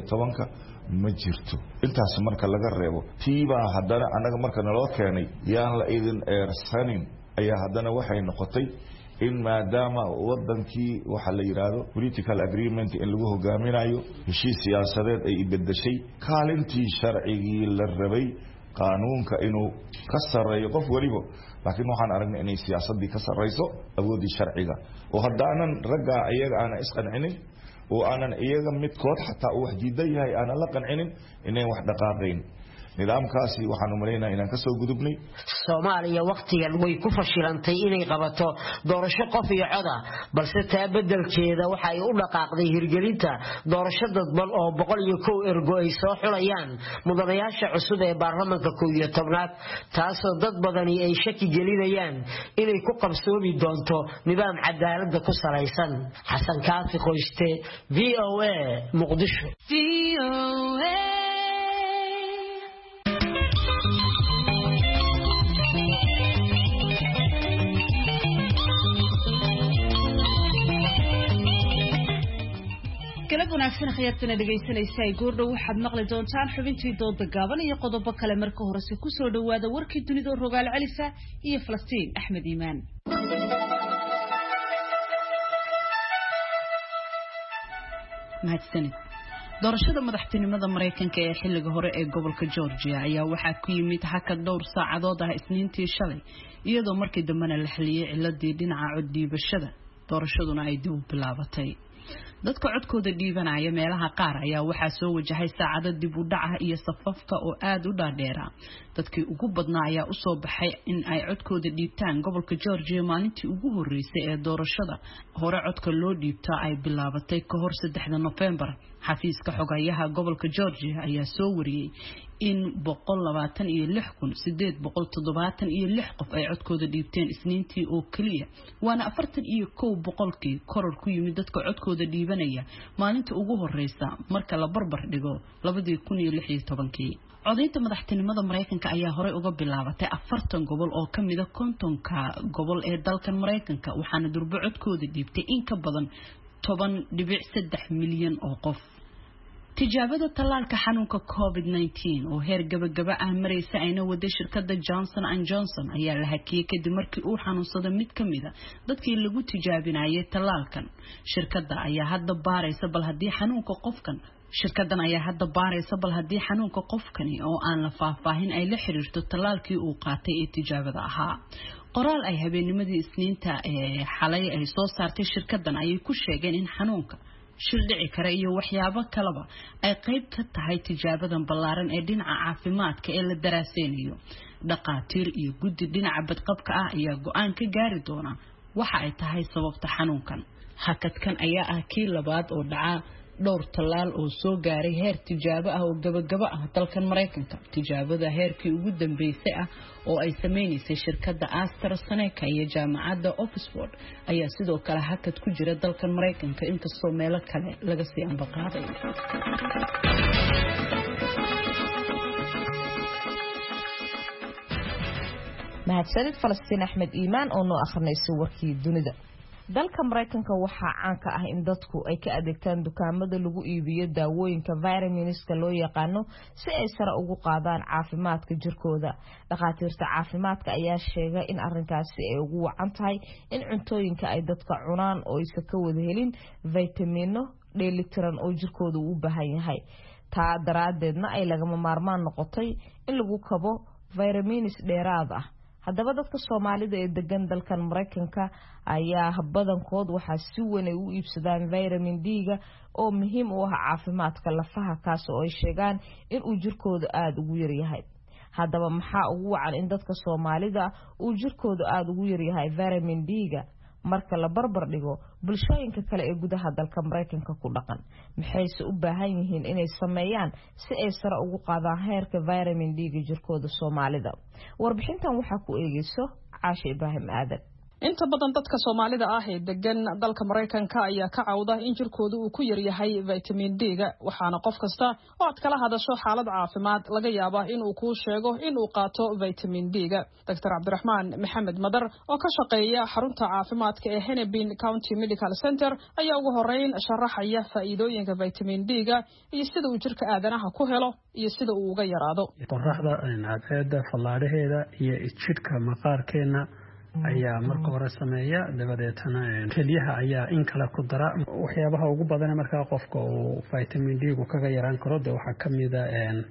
16 ma jirto intaas marka laga reebo tiiba hadana anaga marka naloo keenay yaan la idin eersanin ayaa hadana waxay noqotay in maadaama wadankii waxa la yiraahdo political agreement in lagu hogaaminayo heshiis siyaasadeed ay bedeshay kaalintii sharcigii la rabay qaanuunka inuu ka sareeyo qof waliba laakiin waxaan aragnay inay siyaasadii ka sareyso awoodii sharciga oo hadaanan raga ayaga aan isqancinin oo aanan iyaga midkood xataa wax diidan yahay aan la qancinin inay wax dhaqaaqeen nidaamkaasi waxaan u maleeynaa inaan ka soo gudubnay Soomaaliya waqtigan way ku fashilantay inay qabato doorasho qof iyo cod balse taa bedelkeeda waxa ay u dhaqaaqday hirgelinta doorasho dadban oo 101 ergo ay soo xulayaan mudanayaasha cusub ee baarlamaanka 11aad taasoo dad badani ay shaki gelinayaan inay ku qabsoomi doonto nidaam cadaalad ku salaysan Xasan Kaafi Qoyste VOA Muqdisho galab wanaagsan khiyartana dhageysanaysa ay goordhow waxaad maqli doontaan xubintii dooda gaaban iyo qodobo kale marka horese ku soo dhawaada warkii dunida rogaal celisa iyo Falastiin Axmed Iimaan mahadsanid doorashada madaxtinimada Mareykanka ee xilliga hore ee gobolka Georgia ayaa waxaa ku yimid hakad dhowr saacadood ah Isniintii shalay iyadoo markii dambena la xaliyay ciladii dhinaca cod dhiibashada doorashaduna ay dib u bilaabatay dadka codkooda dhiibanaya meelaha qaar ayaa waxaa soo wajahay saacado dib u dhac ah iyo safafka oo aad u dhaadheera dadkii ugu badnaa ayaa u soo baxay in ay codkooda dhiibtaan gobolka Georgia maalintii ugu horeysay ee doorashada hore codka loo dhiibtaa ay bilaabatay ka hor 3 November xafiiska xogayaha gobolka Georgia ayaa soo wariyay in 126,876 qof ay codkooda dhiibteen Isniintii oo kaliya waana 41% koror ku yimid dadka codkooda dhiibanaya maalinta ugu horeysa marka la barbar dhigo 2016 codaynta madaxtinimada Mareykanka ayaa hore uga bilaabatay 40 gobol oo kamid ah 50 gobol ee dalkan Mareykanka waxaana durba codkooda dhiibtay in ka badan 10.3 milyan oo qof tijaabada tallaalka xanuunka COVID-19 oo heer gabagaba ah maraysa ayna wada shirkadda Johnson & Johnson ayaa la hakiyay kadib markii uu xanuunsaday mid ka mid ah dadkii lagu tijaabinayay tallaalkan. Shirkadda ayaa hadda baaraysa bal haddii xanuunka qofkani oo aan la faahfaahin ay la xiriirto tallaalkii uu qaatay ee tijaabada ahaa. qoraal ay habeennimadii Isniinta ee xalay ay soo saartay shirkaddan ayay ku sheegeen in xanuunka shil dhici kara iyo waxyaabo kaleba ay qayb ka tahay tijaabadan ballaaran ee dhinaca caafimaadka ee la daraaseynayo. Dhaqaatiir iyo guddi dhinaca badqabka ah ayaa go'aan ka gaari doona waxa ay tahay sababta xanuunkan. Hakadkan ayaa ah kii labaad oo dhaca dhowr tallaal oo soo gaaray heer tijaabo ah oo gabagaba ah dalkan Mareykanka. Tijaabada heerkii ugu dambeysay ah oo ay sameeyeen shirkadda AstraZeneca iyo jaamacadda Oxford ayaa sidoo kale hakad ku jira dalkan Mareykanka inkastoo meelo kale laga sii ambaqaaday. mahadsanid Falastiin Axmed Iimaan oo noo akhrinaysa warkii dunida. dalka Mareykanka waxaa caan ka ah in dadku ay ka adeegtaan dukaamada lagu iibiyo daawooyinka vitaminiska loo yaqaano si ay sare ugu qaadaan caafimaadka jirkooda. Dhaqaatiirta caafimaadka ayaa sheegay in arrinkaasi ay ugu wacan tahay in cuntooyinka ay dadka cunaan oo aysan ka wada helin vitamino dheellitiran oo jirkooda u baahan yahay. taa daraadeedna ay lagama maarmaan noqotay in lagu kabo vitaminis dheeraad ah. haddaba dadka Soomaalida ee degan dalkan Mareykanka ayaa badankood waxa si weyn u iibsadaan vitamin D-ga oo muhiim u ah caafimaadka lafaha kaas oo ay sheegaan in uu jirkooda aad ugu yar yahay. haddaba maxaa ugu wacan in dadka Soomaalida uu jirkooda aad ugu yar yahay vitamin D-ga marka la barbar dhigo bulshooyinka kale ee gudaha dalka Mareykanka ku dhaqan? maxayse u baahan yihiin inay sameeyaan si ay sare ugu qaadaan heerka vitamin D-ga jirkooda Soomaalida? warbixintan waxa ku eegayso Caasha Ibraahim Aadan. inta badan dadka Soomaalida ah ee degan dalka Mareykanka ayaa ka cawda in jirkoodu uu ku yar yahay vitamin D-ga, waxaana qof kasta oo aad kala hadasho xaalad caafimaad laga yaabaa in uu ku sheego in uu qaato vitamin D-ga. Dr. Cabdiraxmaan Maxamed Madar oo ka shaqeeya xarunta caafimaadka ee Hennepin County Medical Center ayaa ugu horeyn sharaxaya faa'iidooyinka vitamin D-ga iyo sida uu jirka aadanaha ku helo iyo sida uu uga yaraado. Qorraxda cadceedda fallaadhaheeda iyo jidhka maqaarkeena ayaa marka hore sameeya dabadeetana kaliyaha ayaa in kala ku dara waxyaabaha ugu badan marka qofka uu vitamin D-gu kaga yaraan karo waxa kamida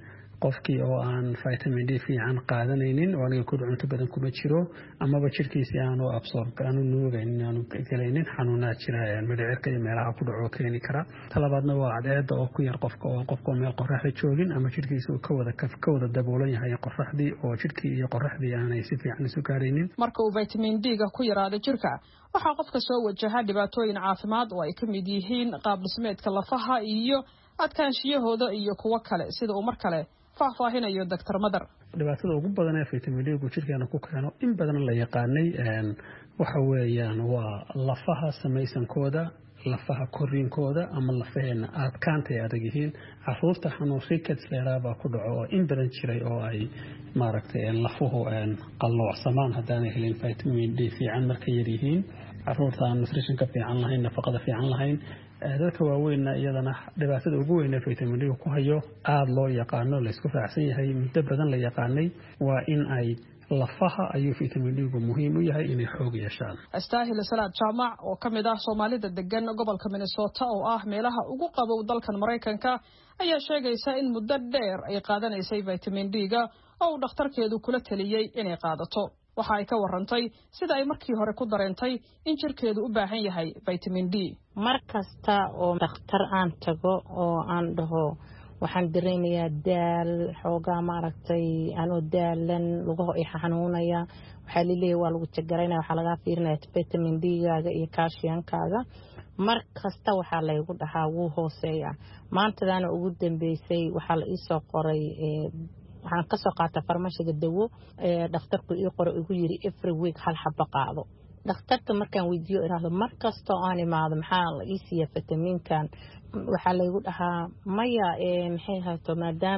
qofkii oo aan vitamin D fiican qaadanaynin oo aniga ku cunto badan kuma jiro amaba jirkiisa aanu absorb aanu nuugaynin aanu galaynin xanuuna jira midhicirka iyo meelaha ku dhaco keeni kara. talabaadna waa cadceedda oo ku yar qofka meel qorraxda joogin ama jirkiisa uu ka wada daboolan yahay qorraxdii oo jirkii iyo qorraxdii aanay si fiican isu gaaraynin. marka uu vitamin D-ga ku yaraado jirka waxa qofka soo wajaha dhibaatooyin caafimaad oo ay ka mid yihiin qaab dhismeedka lafaha iyo adkaanshiyahooda iyo kuwa kale sida uu mar kale faahfaahinayo Dr. Madar. dhibaatada ugu badan ee vitamin D-gu jirkeena ku keeno in badan la yaqaanay waxa weeyaan waa lafaha samaysankooda, lafaha koriinkooda ama lafaheena adkaanta ay adag yihiin. caruurta xanuun rickets leedahay ku dhaco oo in badan jiray oo ay maaragtay lafuhu qalloocsamaan haddaanay helin vitamin D fiican markay yar yihiin. caruurta aan nutrition ka fiican lahayn, nafaqada fiican lahayn. dadka waaweynna iyadana dhibaatada ugu weyn ee vitamin D ku hayo aad loo yaqaano la isku raacsan yahay muddo badan la yaqaanay waa in ay lafaha ayuu vitamin D-gu muhiim u yahay inay xoog yeeshaan. Astaahil Salaad Jaamac oo kamid ah Soomaalida degan gobolka Minnesota oo ah meelaha ugu qabow dalkan Mareykanka ayaa sheegaysa in muddo dheer ay qaadanaysay vitamin D-ga oo dhakhtarkeedu kula taliyay inay qaadato. waxa ay ka warantay sida ay markii hore ku dareentay in jirkeedu u baahan yahay vitamin D. markasta oo dhakhtar aan tago oo aan dhaho waxaan dareemayaa daal xoogaa maaragtay anoo daalan lugaha ay xanuunaya waxa leeyahay waa lagu jagaraynaa waxa laga fiirinayaa vitamin D-gaaga iyo calcium-kaaga markasta waxa la igu dhahaa wuu hooseeyaa. maantadaana ugu dambeysay waxa la ii soo qoray waxaan ka soo qaatay farmashiga dawo dhakhtarku ii qoro igu yiri every week hal xabba qaado. dhakhtarka markaan weydiiyo iraahdo markasta oo aan imaado maxaa la ii siiya vitaminkan waxa la igu dhahaa maya maxay hayto maadaama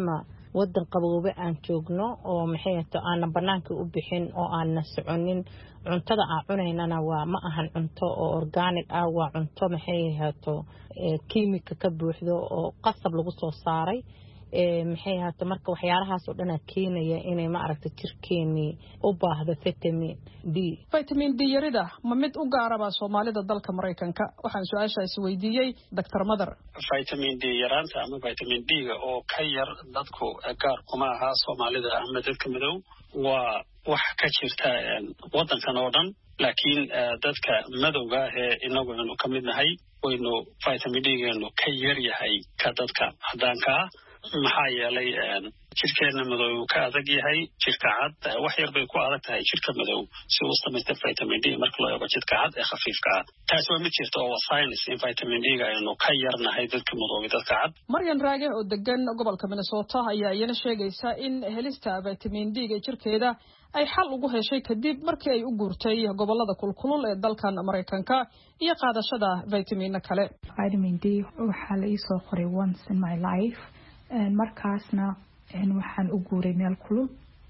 wadan qaboobe aan joogno oo maxay ahato aan banaanka u bixin oo aan soconin cuntada aan cunaynana waa ma ahan cunto oo organic ah waa cunto maxay ahato kiimika ka buuxdo oo qasab lagu soo saaray maxay ahato marka waxyaalahaas oo dhan keenaya inay ma aragtay jirkeeni u baahdo vitamin D. Vitamin D yarida ma mid u gaaraba Soomaalida dalka Mareykanka waxaan su'aashaas weydiiyay Dr. Madar. Vitamin D yaraanta ama vitamin D oo ka yar dadku gaar kuma aha Soomaalida ama dadka madow waa wax ka jirta wadankan oo dhan laakiin dadka madowga inagu aanu ka mid nahay waynu vitamin D-geenu ka yar yahay ka dadka cadaanka maxaa yeelay jirkeena madow ka adag yahay jirka cad wax yar bay ku adag tahay jirka madow si uu sameeyo vitamin D marka loo eego jirka cad ee khafiifka ah taas waa mid jirta oo science in vitamin D-ga aynu ka yarnahay dadka madow dadka cad. Maryan Raage oo degan gobolka Minnesota ayaa iyana sheegaysa in helista vitamin D-ga jirkeeda ay xal ugu heshay kadib markii ay u guurtay gobolada kulkulul ee dalkan Mareykanka iyo qaadashada vitamin kale. Vitamin D waxa la isoo qoray once in my life markaasna waxaan u guuray meel kulul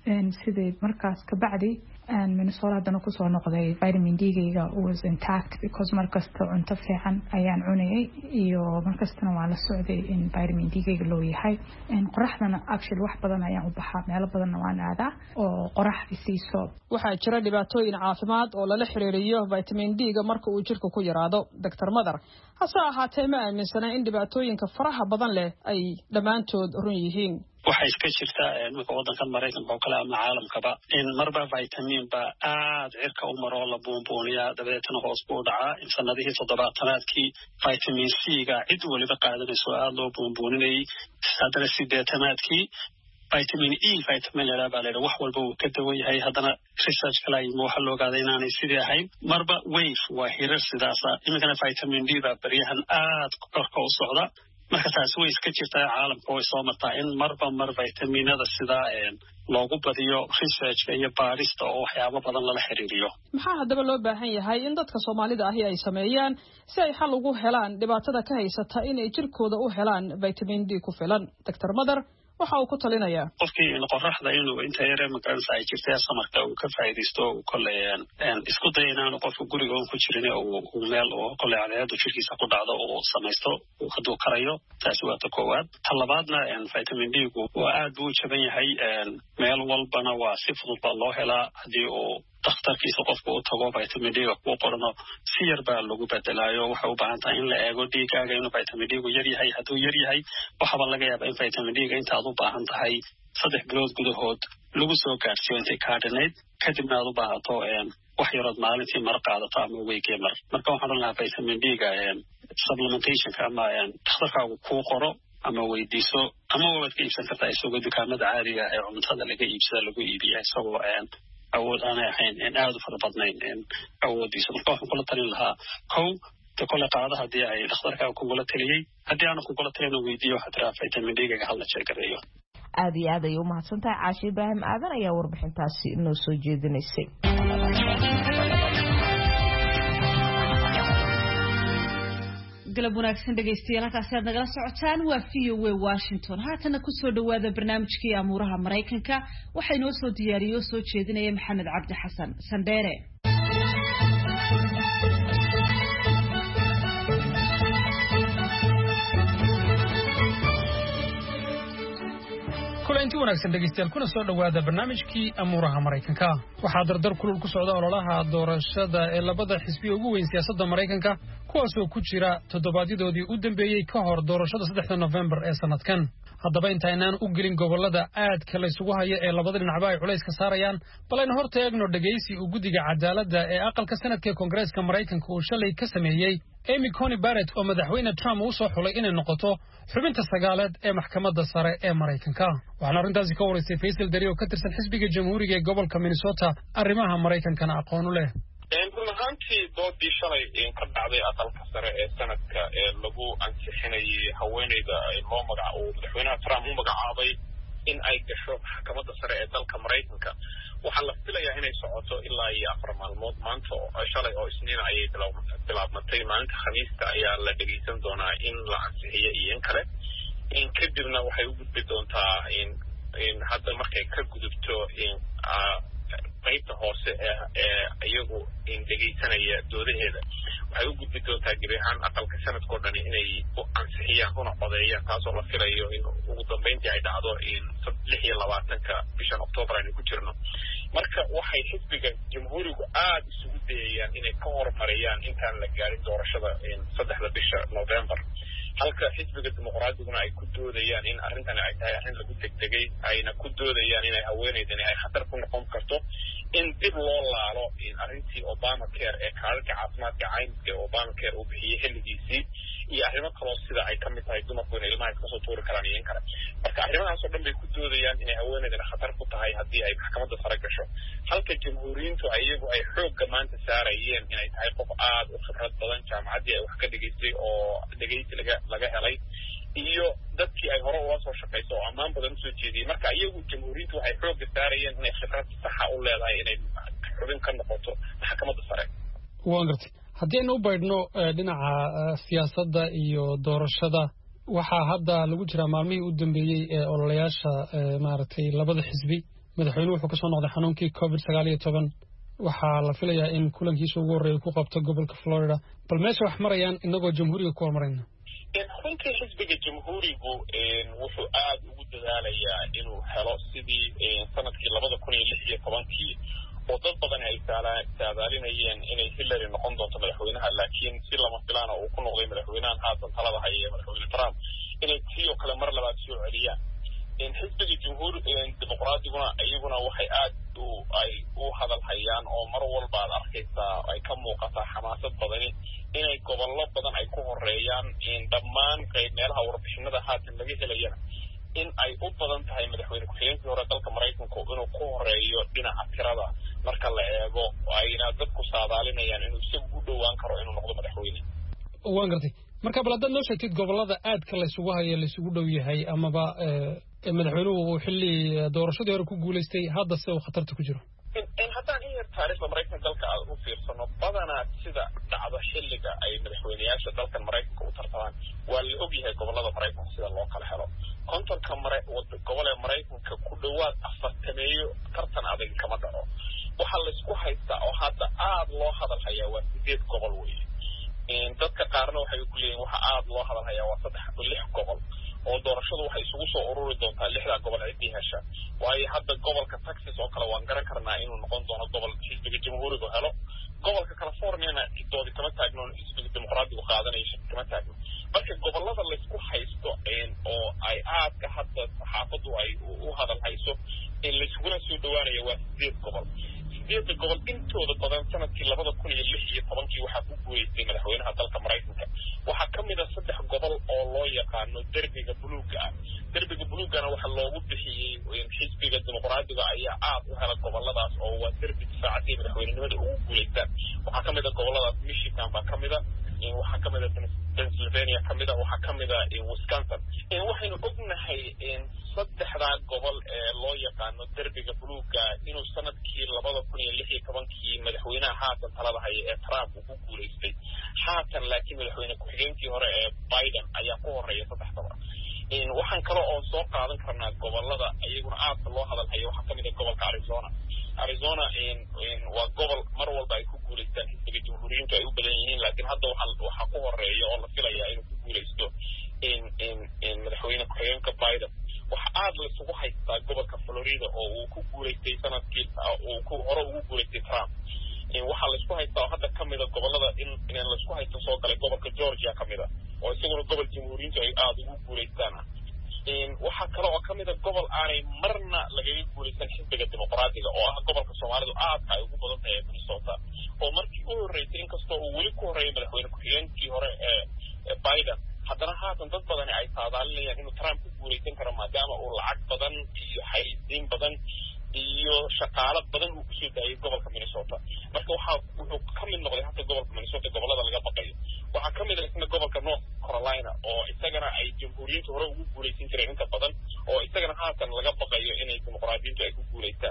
sidii markaas ka bacdi Minnesota hadana ku soo noqday vitamin D-gayga was intact because markasta cunto fiican ayaan cunayay iyo markastana waa la socday in vitamin D-gayga loo yahay qoraxdana actually wax badan ayaan u baxaa meel badan waan aadaa oo qorax isiiso. Waxaa jira dhibaatooyin caafimaad oo lala xiriiriyo vitamin D-ga marka uu jirka ku yaraado. Dr. Madar hase ahaatee ma aaminsana in dhibaatooyinka faraha badan leh ay dhammaantood run yihiin. waxay iska jirtaa marka wadankan Mareykanka oo kale ama caalamkaba in marba vitamin ba aad cirka u maro la buunbuuniya dabeetana hoos u dhaca in sanadihii 70-aadkii vitamin C-ga cid waliba qaadanayso aad loo buunbuuninay haddana 80-aadkii vitamin E vitamin la baa wax walba uu ka dawan yahay haddana research kale ay waxa loo gaaday inaanay sidii ahayn marba wave waa hirar sidaas imikana vitamin D ba bariyahan aad korka u socda marka taas way iska jirtaa caalamka way soo martaa in marba vitaminada sida loogu badiyo research iyo baarista oo waxyaabo badan lala xiriiriyo. Maxaa hadaba loo baahan yahay in dadka Soomaalida ahi ay sameeyaan si ay xal ugu helaan dhibaatada ka haysata in ay jirkooda u helaan vitamin D ku filan? Dr. Madar waxa uu ku talinayaa qofkii in qorraxda inuu inta yar magaranaysa ay jirtay samarka uu ka faa'iideysto oo koleeyaan isku daynaano qofku guriga uu ku jirin oo meel oo koleeyada jirkiisa ku dhacdo oo samaysto oo haduu karayo taasi waa koowaad. Talabaadna vitamin D-gu waa aad u jaban yahay meel walbana waa si fudud loo helaa hadii uu dhakhtarkiisa qofku u tago vitamin D-ga ku qorno si yar baa lagu bedelaayo waxa u baahan tahay in la eego dhiigaaga inuu vitamin D-gu yar yahay haduu yar yahay waxa laga yaabaa in vitamin D-ga inta aad u baahan tahay 3 bilood gudahood lagu soo gaarsiiyo intay kaadhaneyd kadibna aad u baahato wax yarood maalintii mar qaadato ama weekii mar marka waxaan oran lahaa vitamin D-ga supplementation ama dhakhtarkaagu ku qoro ama weydiiso ama waad ka iibsan kartaa isagoo dukaamada caadiga ee cuntada laga iibsada lagu iibiyo isagoo awood aan ahayn in aad u fara badnayn awoodiisa marka waxaan kula talin lahaa kow kole qaada haddii ay dhakhtarkaaga kugula taliyey haddii aanu kugula talin weydiiyo waxaa tiraa vitamin D-ga hal la sheegareeyo. aad iyo aad ayay u mahadsantahay Caashi Ibraahim Aadan ayaa warbixintaasi inoo soo jeedinaysay. galab wanaagsan dhageystayaal halkaas aad nagala socotaan waa VOA Washington haatana ku soo dhawaada barnaamijkii amuuraha Mareykanka waxa inoo soo diyaariyo soo jeedinaya Maxamed Cabdi Xasan Sandheere. kulanti wanaagsan dhageystayaal kuna soo dhawaada barnaamijkii amuuraha Mareykanka waxaa dardar kulul ku socda ololaha doorashada ee labada xisbi ugu weyn siyaasadda Mareykanka kuwaas oo ku jira toddobaadyadii u dambeeyay ka hor doorashada 3 November ee sanadkan haddaba intaynaan u gelin gobolada aadka la isugu haya ee labada dhinacba ay culays ka saarayaan balayna horta eegno dhageysi uu guddiga cadaaladda ee aqalka sanadka Koongareeska Mareykanka uu shalay ka sameeyay Amy Coney Barrett oo madaxweyne Trump uu soo xulay inay noqoto xubinta sagaalaad ee maxkamadda sare ee Mareykanka waxaana arrintaasi ka wareysay Faisal Dari oo ka tirsan xisbiga jamhuuriga ee gobolka Minnesota arrimaha Mareykankana aqoon u leh. run ahaantii doodii shalay ka dhacday aqalka sare ee sanadka ee lagu ansixinayay haweeneyda loo magacaabo madaxweynaha Trump uu magacaabay in ay gasho maxkamadda sare ee dalka Mareykanka waxaa la filayaa inay socoto ilaa 4 maalmood maanta oo shalay oo Isniin ayay bilaabmatay maalinta Khamiista ayaa la dhageysan doonaa in la ansixiyo iyo in kale in kadibna waxay u gudbi doontaa in hadda markay ka gudubto qaybta hoose ee iyagu dhegaysanaya doodaheeda waxay u gudbi doontaa gebi ahaan aqalka sanadkoo dhan inay u ansixiyaan una codeeyaan taasoo la filayo in ugu dambeyntii ay dhacdo 26 bishan Oktoobar aynu ku jirno marka waxay xisbiga jamhuurigu aad isugu dayayaan inay ka hormariyaan intaan la gaarin doorashada 3 bisha November halka xisbiga dimuqraadiga ay ku doodayaan in arrintan ay tahay arrin lagu degdegay ayna ku doodayaan inay haweeneydani ay khatar ku noqon karto in dib loo laalo arrintii Obamacare ee kaarka caafimaadka caymiska Obamacare uu bixiyay xilligiisii iyo arrimo kale sida ay kamid tahay dumarku inay ilmaha ka soo tuuri karaan iyo kale marka arrimahaas oo dhan bay ku doodayaan inay haweeneydani khatar ku tahay haddii ay maxkamadda sare gasho halka jamhuuriyiintu ayagu ay xoogga maanta saarayeen inay tahay qof aad u khibrad badan jaamacaddii ay wax ka dhigaysay oo dhegaysi laga helay iyo dadkii ay hore uga soo shaqayso oo ammaan badan usoo jeediyey marka iyagu jamhuuriyiintu waxay xoogga saarayeen inay khibrad saxa u leedahay inay xubin ka noqoto maxkamadda sare waan gartay haddii aynu u baydhno dhinaca siyaasadda iyo doorashada waxaa hadda lagu jiraa maalmihii u dambeeyey ee ololayaasha maaragtay labada xisbi madaxweynuhu wuxuu kasoo noqday xanuunkii COVID-19 waxaa la filayaa in kulankiisa ugu horreeya ku qabto gobolka Florida bal meesha wax marayaan inagoo jamhuuriga ku hormarayna runtii xisbiga jamhuurigu wuxuu aad ugu dadaalayaa inuu helo sidii sanadkii 2016 oo dad badan ay saadaalinayeen inay Hillary noqon doonto madaxweynaha laakiin si lama filaana uu ku noqday madaxweynahan haatan talada haya madaxweyne Trump inay tii oo kale mar labaad soo celiyaan xisbiga dimuqraadiguna iyaguna waxay aad u hadal hayaan oo mar walba aad arkaysaa ay ka muuqataa xamaasad badani inay gobollo badan ay ku horeeyaan dhammaan meelaha warbixinada haatan laga helayana in ay u badan tahay madaxweyne ku-xigeenkii hore dalka Maraykanku inuu ku horeeyo dhinaca tirada marka la eego ayna dadku saadaalinayaan inuu isagu u dhowaan karo inuu noqdo madaxweyne waan gartay marka bal haddaad noo sheegtid gobollada aadka laysugu hayo laysugu dhow yahay amaba madaxweynuhu uu xilli doorashadii hore ku guulaystay hadda se uu khatarta ku jiro haddaan in yar taariikhda Maraykanka dalka aad u fiirsano badanaa sida dhacdo xilliga ay madaxweynayaasha dalkan Maraykanka u tartamaan waa la ogyahay gobollada Maraykanka sida loo kala helo kontonka gobol ee Maraykanka ku dhowaad 40 tartan adag kama dhaco waxaa la isku haystaa oo hadda aad loo hadal hayaa waa 8 gobol weeye dadka qaarna waxay ku leeyihiin waxa aad loo hadal hayaa waa 6 gobol oo doorashadu waxay isugu soo ururi doontaa 6 gobol cidii hesha waayo hadda gobolka Texas oo kale waan garan karnaa inuu noqon doono gobol xisbiga jamhuuriga helo gobolka California doodi kama taagno xisbiga dimuqraadigu qaadanayo kama taagno marka gobollada la isku haysto oo ay aadka hadda saxaafadu ay u hadal hayso in la isuguna soo dhawaanayo waa 8 gobol intooda badan sanadkii 2016 waxaa ku guuleystay madaxweynaha dalka Maraykanka waxaa ka mid ah 3 gobol oo loo yaqaano derbiga buluugana waxaa loogu bixiyey xisbiga dimuqraadiga ayaa aad u hela gobolladaas oo waa derbi difaacadii madaxweynenimada ugu guuleystaan waxaa ka mid ah gobolladaas Michigan baa ka mid ah waxaa ka mid ah Pennsylvania ka mid ah waxaa ka mid ah Wisconsin waxaynu ognahay 3 gobol ee loo yaqaano derbiga buluuga inuu sanadkii 2016 madaxweynaha haatan talada haya ee Trump uu ku guuleystay haatan laakiin madaxweyne ku-xigeenkii hore ee Biden ayaa ku horeeya 3 gobol waxaan kale oo soo qaadan karnaa gobollada iyaguna aad loo hadal hayo waxaa ka mid ah gobolka Arizona waa gobol mar walba ay ku guuleystaan xisbiga jamhuuriyiintu ay u badan yihiin laakiin hadda waxaa ku horeeya oo la filayaa inuu ku guuleysto madaxweyne ku-xigeenka Biden waxa aad la isugu haystaa gobolka Florida oo uu ku guuleystay sanadkii hore ugu guuleystay Trump waxaa la isku haystaa hadda ka mid ah gobollada in la isku haysto soo galay gobolka Georgia ka mid ah oo isaguna gobol jamhuuriyiintu ay aad ugu guuleystaan waxaa kale oo ka mid ah gobol aanay marna lagaga guuleysan xisbiga dimuqraadiga oo ah gobolka Soomaalidu aadka ay ugu badan tahay Minnesota oo markii u horeysay inkastoo uu weli ku horeeyay madaxweyne ku-xigeenkii hore ee Biden haddana haatan dad badan ay saadaalinayaan inuu Trump ku guuleysan karo maadaama uu lacag badan iyo xayisiin badan iyo shaqaalad badan uu kusoo daayay gobolka Minnesota marka wuxuu ka mid noqday hata gobolka Minnesota gobollada laga baqayo waxaa ka mid ah isna gobolka North Carolina oo isagana ay jamhuuriyiintu hore ugu guuleysan jireen inta badan oo isagana haatan laga baqayo inay dimuqraadiyiintu ay ku guuleystaan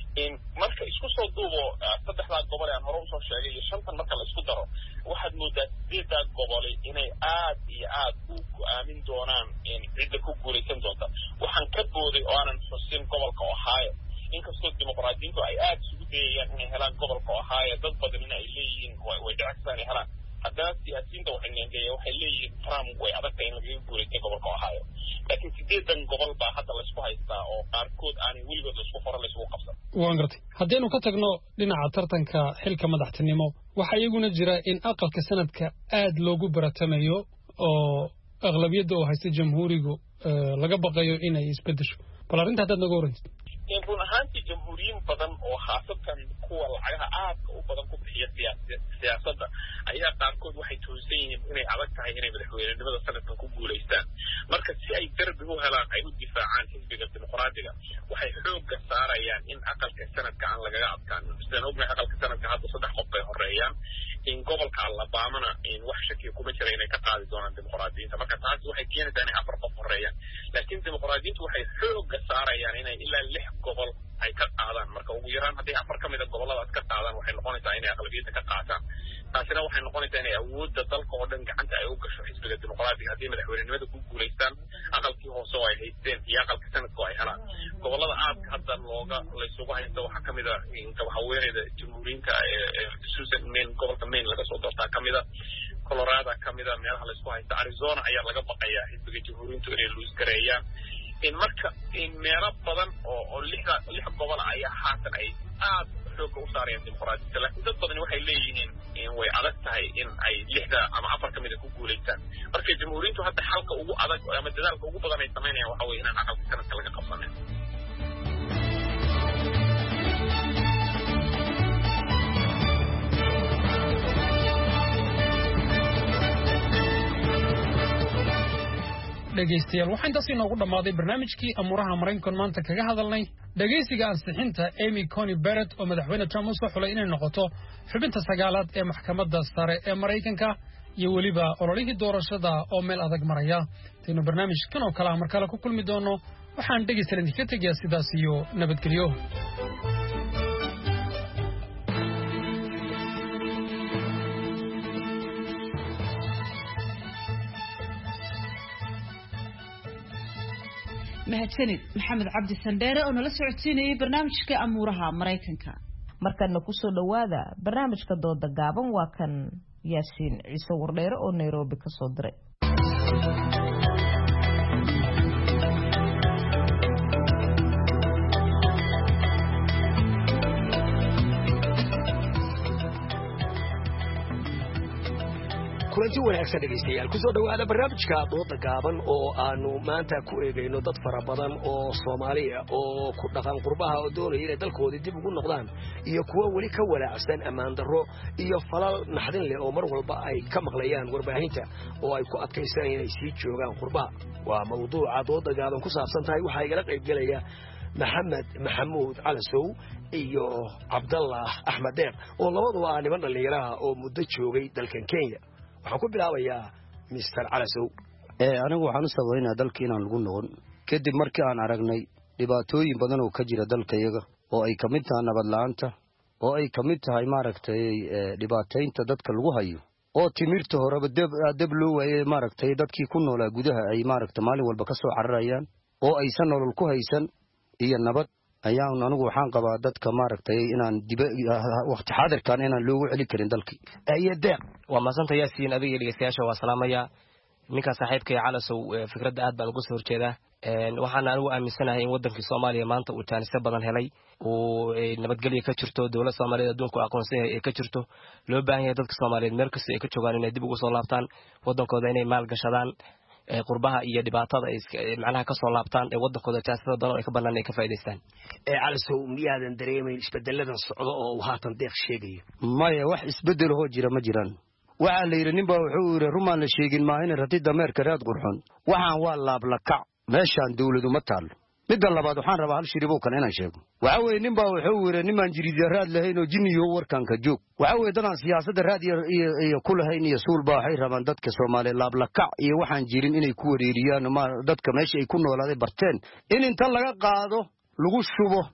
marka isku soo duubo saddexdaa gobol aan hore usoo sheegay iyo shantan marka la isku daro waxaad moodaa 8daa gobol inay aad iyo aad u go'aamin doonaan cidda ku guulaysan doonta waxaan ka booday oo aanan xusin gobolka Ohio inkastoo dimuqraadiyiintu ay aad isugu dayayaan inay helaan gobolka Ohio dad badan in ay leeyihiin way dhacsan helaan haddana siyaasiyiinta waxay leeyihiin Trump way adagtay in laga guulaysto gobolka Ohio laakiin 8dan gobol baa hadda la isku haystaa oo qaarkood aanay weligood isku qoran la isku qabsan waan gartay haddaynu ka tagno dhinaca tartanka xilka madaxtinimo waxaa iyaguna jira in aqalka sanadka aad loogu baratamayo oo aqlabiyadda oo haysta jamhuurigu laga baqayo inay isbedesho bal arrinta haddaad naga warantid run ahaantii jamhuuriyiin badan oo khaasatan kuwa lacagaha aadka u badan ku bixiya siyaasadda ayaa qaarkood waxay tuunsan yihiin inay adag tahay inay madaxweynenimada sanadkan ku guulaystaan marka si ay darbi u helaan ay u difaacaan xisbiga dimuqraadiga waxay xoogga saarayaan in aqalka sanadka aan lagaga adkaan sidaan ognahay aqalka sanadka hadda 3 qof bay horeeyaan in gobolka Alabama wax shaki kuma jira inay ka qaadi doonaan dimuqraadiyiinta marka taasi waxay keenaysaa inay 4 qof horeeyaan laakiin dimuqraadiyiintu waxay xoogga saarayaan inay ilaa 6 gobol ay ka qaadaan marka ugu yaraan haddii 4 ka mid ah goboladaas ka qaadaan waxay noqonaysaa inay aqlabiyadda ka qaataan taasina waxay noqonaysaa inay awoodda dalka oo dhan gacanta ay u gasho xisbiga dimuqraadiga haddii madaxweynenimada ku guulaystaan aqalkii hoose oo ay haysteen iyo aqalka sanadka oo ay helaan gobolada aadka hadda laysugu haysta waxaa ka mid ah haweeneyda jamhuuriyiinta Susan Maine gobolka Maine laga soo doortaa ka mid ah Colorado ka mid ah meelaha laysku haysta Arizona ayaa laga baqayaa xisbiga jamhuuriyiintu inay luus gareeyaan marka meelo badan oo 6 gobol ayaa haatan ay aad xoogga u saarayaan dimuqraadiyiinta laakiin dad badan waxay leeyihiin way adag tahay in ay 6 ama 4 ka mid ah ku guulaystaan marka jamhuuriyiintu hadda xalka ugu adag ama dadaalka ugu badan ay sameynayaan waxa weeye inaan aqalka sanadka laga qabsanin dhegaystayaal waxaan intaas inoogu dhammaaday barnaamijkii amuuraha maraykanka maanta kaga hadalnay dhegaysiga ansixinta Amy Coney Barrett oo madaxweyne Trump soo xulay inay noqoto xubinta 9aad ee maxkamadda sare ee Maraykanka iyo weliba ololihii doorashada oo meel adag maraya taynu barnaamijkan oo kale mar kale ku kulmi doono waxaan dhegaystayaal idinka tegayaa sidaas iyo nabadgelyo mahadsanid maxamed cabdi sandheere oo nala socodsiinayay barnaamijka amuuraha maraykanka markana ku soo dhawaada barnaamijka dooda gaaban waa kan yaasiin ciise wardheere oo Nairobi ka soo diray kulanti wanaagsan dhegaystayaal ku soo dhawaada barnaamijka dooda gaaban oo aanu maanta ku eegayno dad fara badan oo Soomaaliya oo ku dhaqan qurbaha oo doonaya inay dalkooda dib ugu noqdaan iyo kuwa wali ka walaacsan amaan darro iyo falal naxdin leh oo mar walba ay ka maqlayaan warbaahinta oo ay ku adkaysan inay sii joogaan qurbaha waa mawduuca dooda gaaban ku saabsan tahay waxa igala qayb galaya maxamed maxamuud calasow iyo cabdallah axmed deeq oo labaduba ah niman dhalinyaraha oo muddo joogay dalkan Kenya waxaan ku bilaabayaa Mr. Calasow anigu waxaan u sabaynaa dalka inaan lagu noqon kadib markii aan aragnay dhibaatooyin badan oo ka jira dalkayaga oo ay kamid tahay nabad la'aanta oo ay kamid tahay maaragtay dhibaataynta dadka lagu hayo oo timirta horeba dab loo waayay maaragtay dadkii ku noolaa gudaha ay maaragtay maalin walba ka soo cararayaan oo aysan nolol ku haysan iyo nabad ayaan anigu waxaan qabaa dadka maaragtay inaan waqti xaadirkan inaan loogu celi karin dalkii ayadeeq waa maasanta yaasiin adiga iyo dhegeystayaasha waa salaamaya ninka saaxiibka Calasow fikradda aad baan uga soo horjeedaa waxaan anigu aaminsanahay in wadankii Soomaaliya maanta uu taanisa badan helay oo nabadgelyo ka jirto dawladda Soomaaliyeed adduunka aqoonsiga ay ka jirto loo baahan yahay dadka Soomaaliyeed meel kasta ay ka joogaan inay dib ugu soo laabtaan wadankooda inay maal gashadaan qurbaha iyo dhibaatada ay macnaha ka soo laabtaan ee wadankooda taasada badan ay ka banaan ay ka faa'iideystaan Calasow miyaadan dareemayn isbedeladan socdo oo haatan deeq sheegayo maya wax isbedel oo jira ma jiraan waxa la yiri ninba wuxuu yiri rumaan la sheegin ma in ratid dameerka raad qurxon waxaan waa laab la kac meeshaan dawladu ma taal midda labaad waxaan rabaa hal shiribo kan inaan sheego waxa weeye ninba wuxuu yiri niman jiriid raad lahayn oo jinniyo warkan ka joog waxa weeye dadaan siyaasadda raad iyo ku lahayn iyo suulba waxay rabaan dadka Soomaaliyeed laab la kac iyo waxaan jirin inay ku wareeriyaan ma dadka meesha ay ku noolaaday barteen in inta laga qaado lagu shubo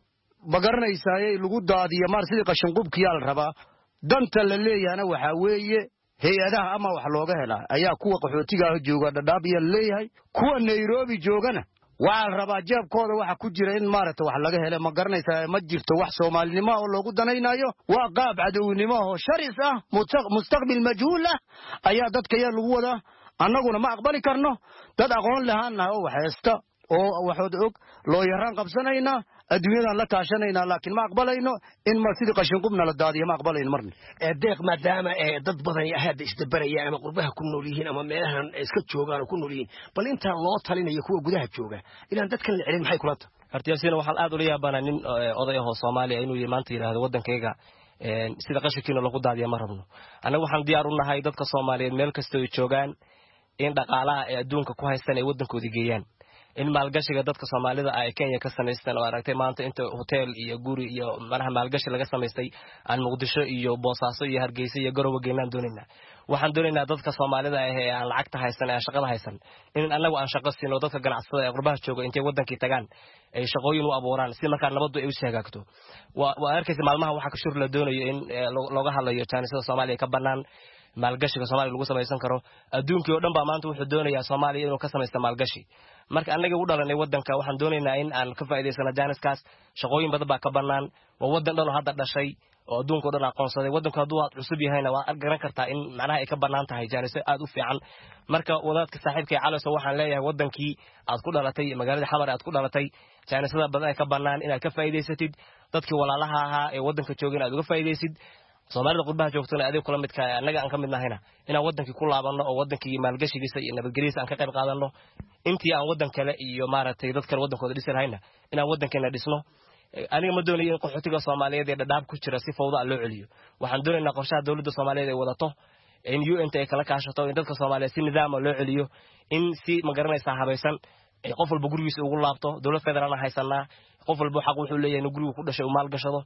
magaranaysaayay lagu daadiyo maar sidii qashinqubkiyaa la rabaa danta la leeyahana waxaa weeye hay-adaha ama wax looga helaa ayaa kuwa qaxootiga jooga dhadhaab iyo leeyahay kuwa Nairobi joogana waxaa la rabaa jeebkooda waxa ku jira in maarata wax laga helo ma garanaysaa ma jirto wax Soomaalinimo oo loogu danaynayo waa qaab cadownimo oo sharis ah mustaqbil majhuul ah ayaa dadka yaa lagu wada annaguna ma aqbali karno dad aqoon lahaana oo waxaysta oo waxood og loo yaraan qabsanayna adduunyadan la kaashanayna laakiin ma aqbalayno in ma sidii qashinqubna la daadiyo ma aqbalayno marna deeq maadaama dad badan ay hadda isdabarayaan ama qurbaha ku nool yihiin ama meelahan iska joogaan oo ku nool yihiin bal inta loo talinayo kuwa gudaha jooga inaan dadkan la celin maxay kula tahay hartiyaasina waxaan aad u leeyahay nin oday ah oo Soomaaliya inuu maanta yiraahdo wadankayga sida qashinkiina lagu daadiyo ma rabno anagu waxaan diyaar u nahay dadka Soomaaliyeed meel kasta ay joogaan in dhaqaalaha ay adduunka ku haystaan ay wadankooda geeyaan in maalgashiga dadka Soomaalida ay Kenya ka sameystaan oo aragtay maanta inta hotel iyo guri iyo maraha maalgashi laga sameystay aan Muqdisho iyo Boosaaso iyo Hargeysa iyo Garowe geynaan doonayna waxaan doonaynaa dadka Soomaalida ah ee aan lacagta haysan ee shaqada haysan in anagu aan shaqo siino dadka ganacsatada ee qurbaha jooga intay wadankii tagaan ay shaqooyin u abuuraan si markaa nabadu ay u hagaagto waa arkaysa maalmaha waxa ka shur la doonayo in looga hadlayo jaanisada Soomaaliya ka banaan maalgashiga Soomaaliya lagu samaysan karo adduunka oo dhan baa maanta wuxuu doonayaa Soomaaliya inuu ka samaysto maalgashi marka anaga u dhalanay wadanka waxaan doonaynaa in aan ka faa'iideysano jaaniskaas shaqooyin badan baa ka banaan waa wadan dhan oo hadda dhashay oo adduunka oo dhan aqoonsaday wadanku hadduu cusub yahayna waa garan kartaa in macnaha ay ka banaan tahay jaaniso aad u fiican marka wadaadka saaxiibkay Calaso waxaan leeyahay wadankii aad ku dhalatay magaalada Xamar aad ku dhalatay jaanisada badan ay ka banaan inaad ka faa'iideysatid dadkii walaalaha ahaa ee wadanka joogay aad uga faa'iideysid Soomaalida qurbaha joogtana adeeg kula midka anaga aan ka mid nahayna inaan wadankii ku laabano oo wadankii maalgashigiisa iyo nabadgelyadiisa aan ka qayb qaadano intii aan wadan kale iyo maaragtay dad kale wadankooda dhisi lahayna inaan wadankeena dhisno aniga ma doonayo in qaxootiga Soomaaliyeed ee dhadhaab ku jira si fawda loo celiyo waxaan doonaynaa qorshaha dawladda Soomaaliyeed ay wadato in UN ay kala kaashato in dadka Soomaaliyeed si nidaam loo celiyo in si ma garanaysaa habaysan ay qof walba gurigiisa ugu laabto dawlad federaalna haysanaa qof walba xaq wuxuu leeyahay in guriga ku dhashay uu maal gashado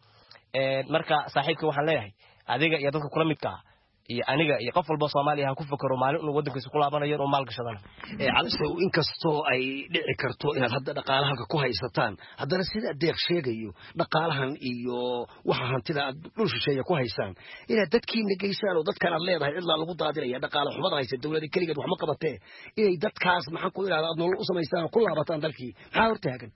marka saaxiibka waxaan leeyahay adiga iyo dadka kula midka iyo aniga iyo qof walba Soomaaliya ku fakaro maalin inuu wadankiisa ku laabanayo oo maal gashadana calasow inkastoo ay dhici karto inaad hadda dhaqaalaha ku haysataan haddana sida deeq sheegayo dhaqaalahan iyo waxa hantida aad dhul shisheeye ku haysaan inaad dadkiina geysaan oo dadkan aad leedahay cidla lagu daadinaya dhaqaale xumada haysa dawladda kaligeed wax ma qabatee inay dadkaas maxaan ku ilaalaa aad nolol u samaysaan oo ku laabataan dalkii maxaa hortaagan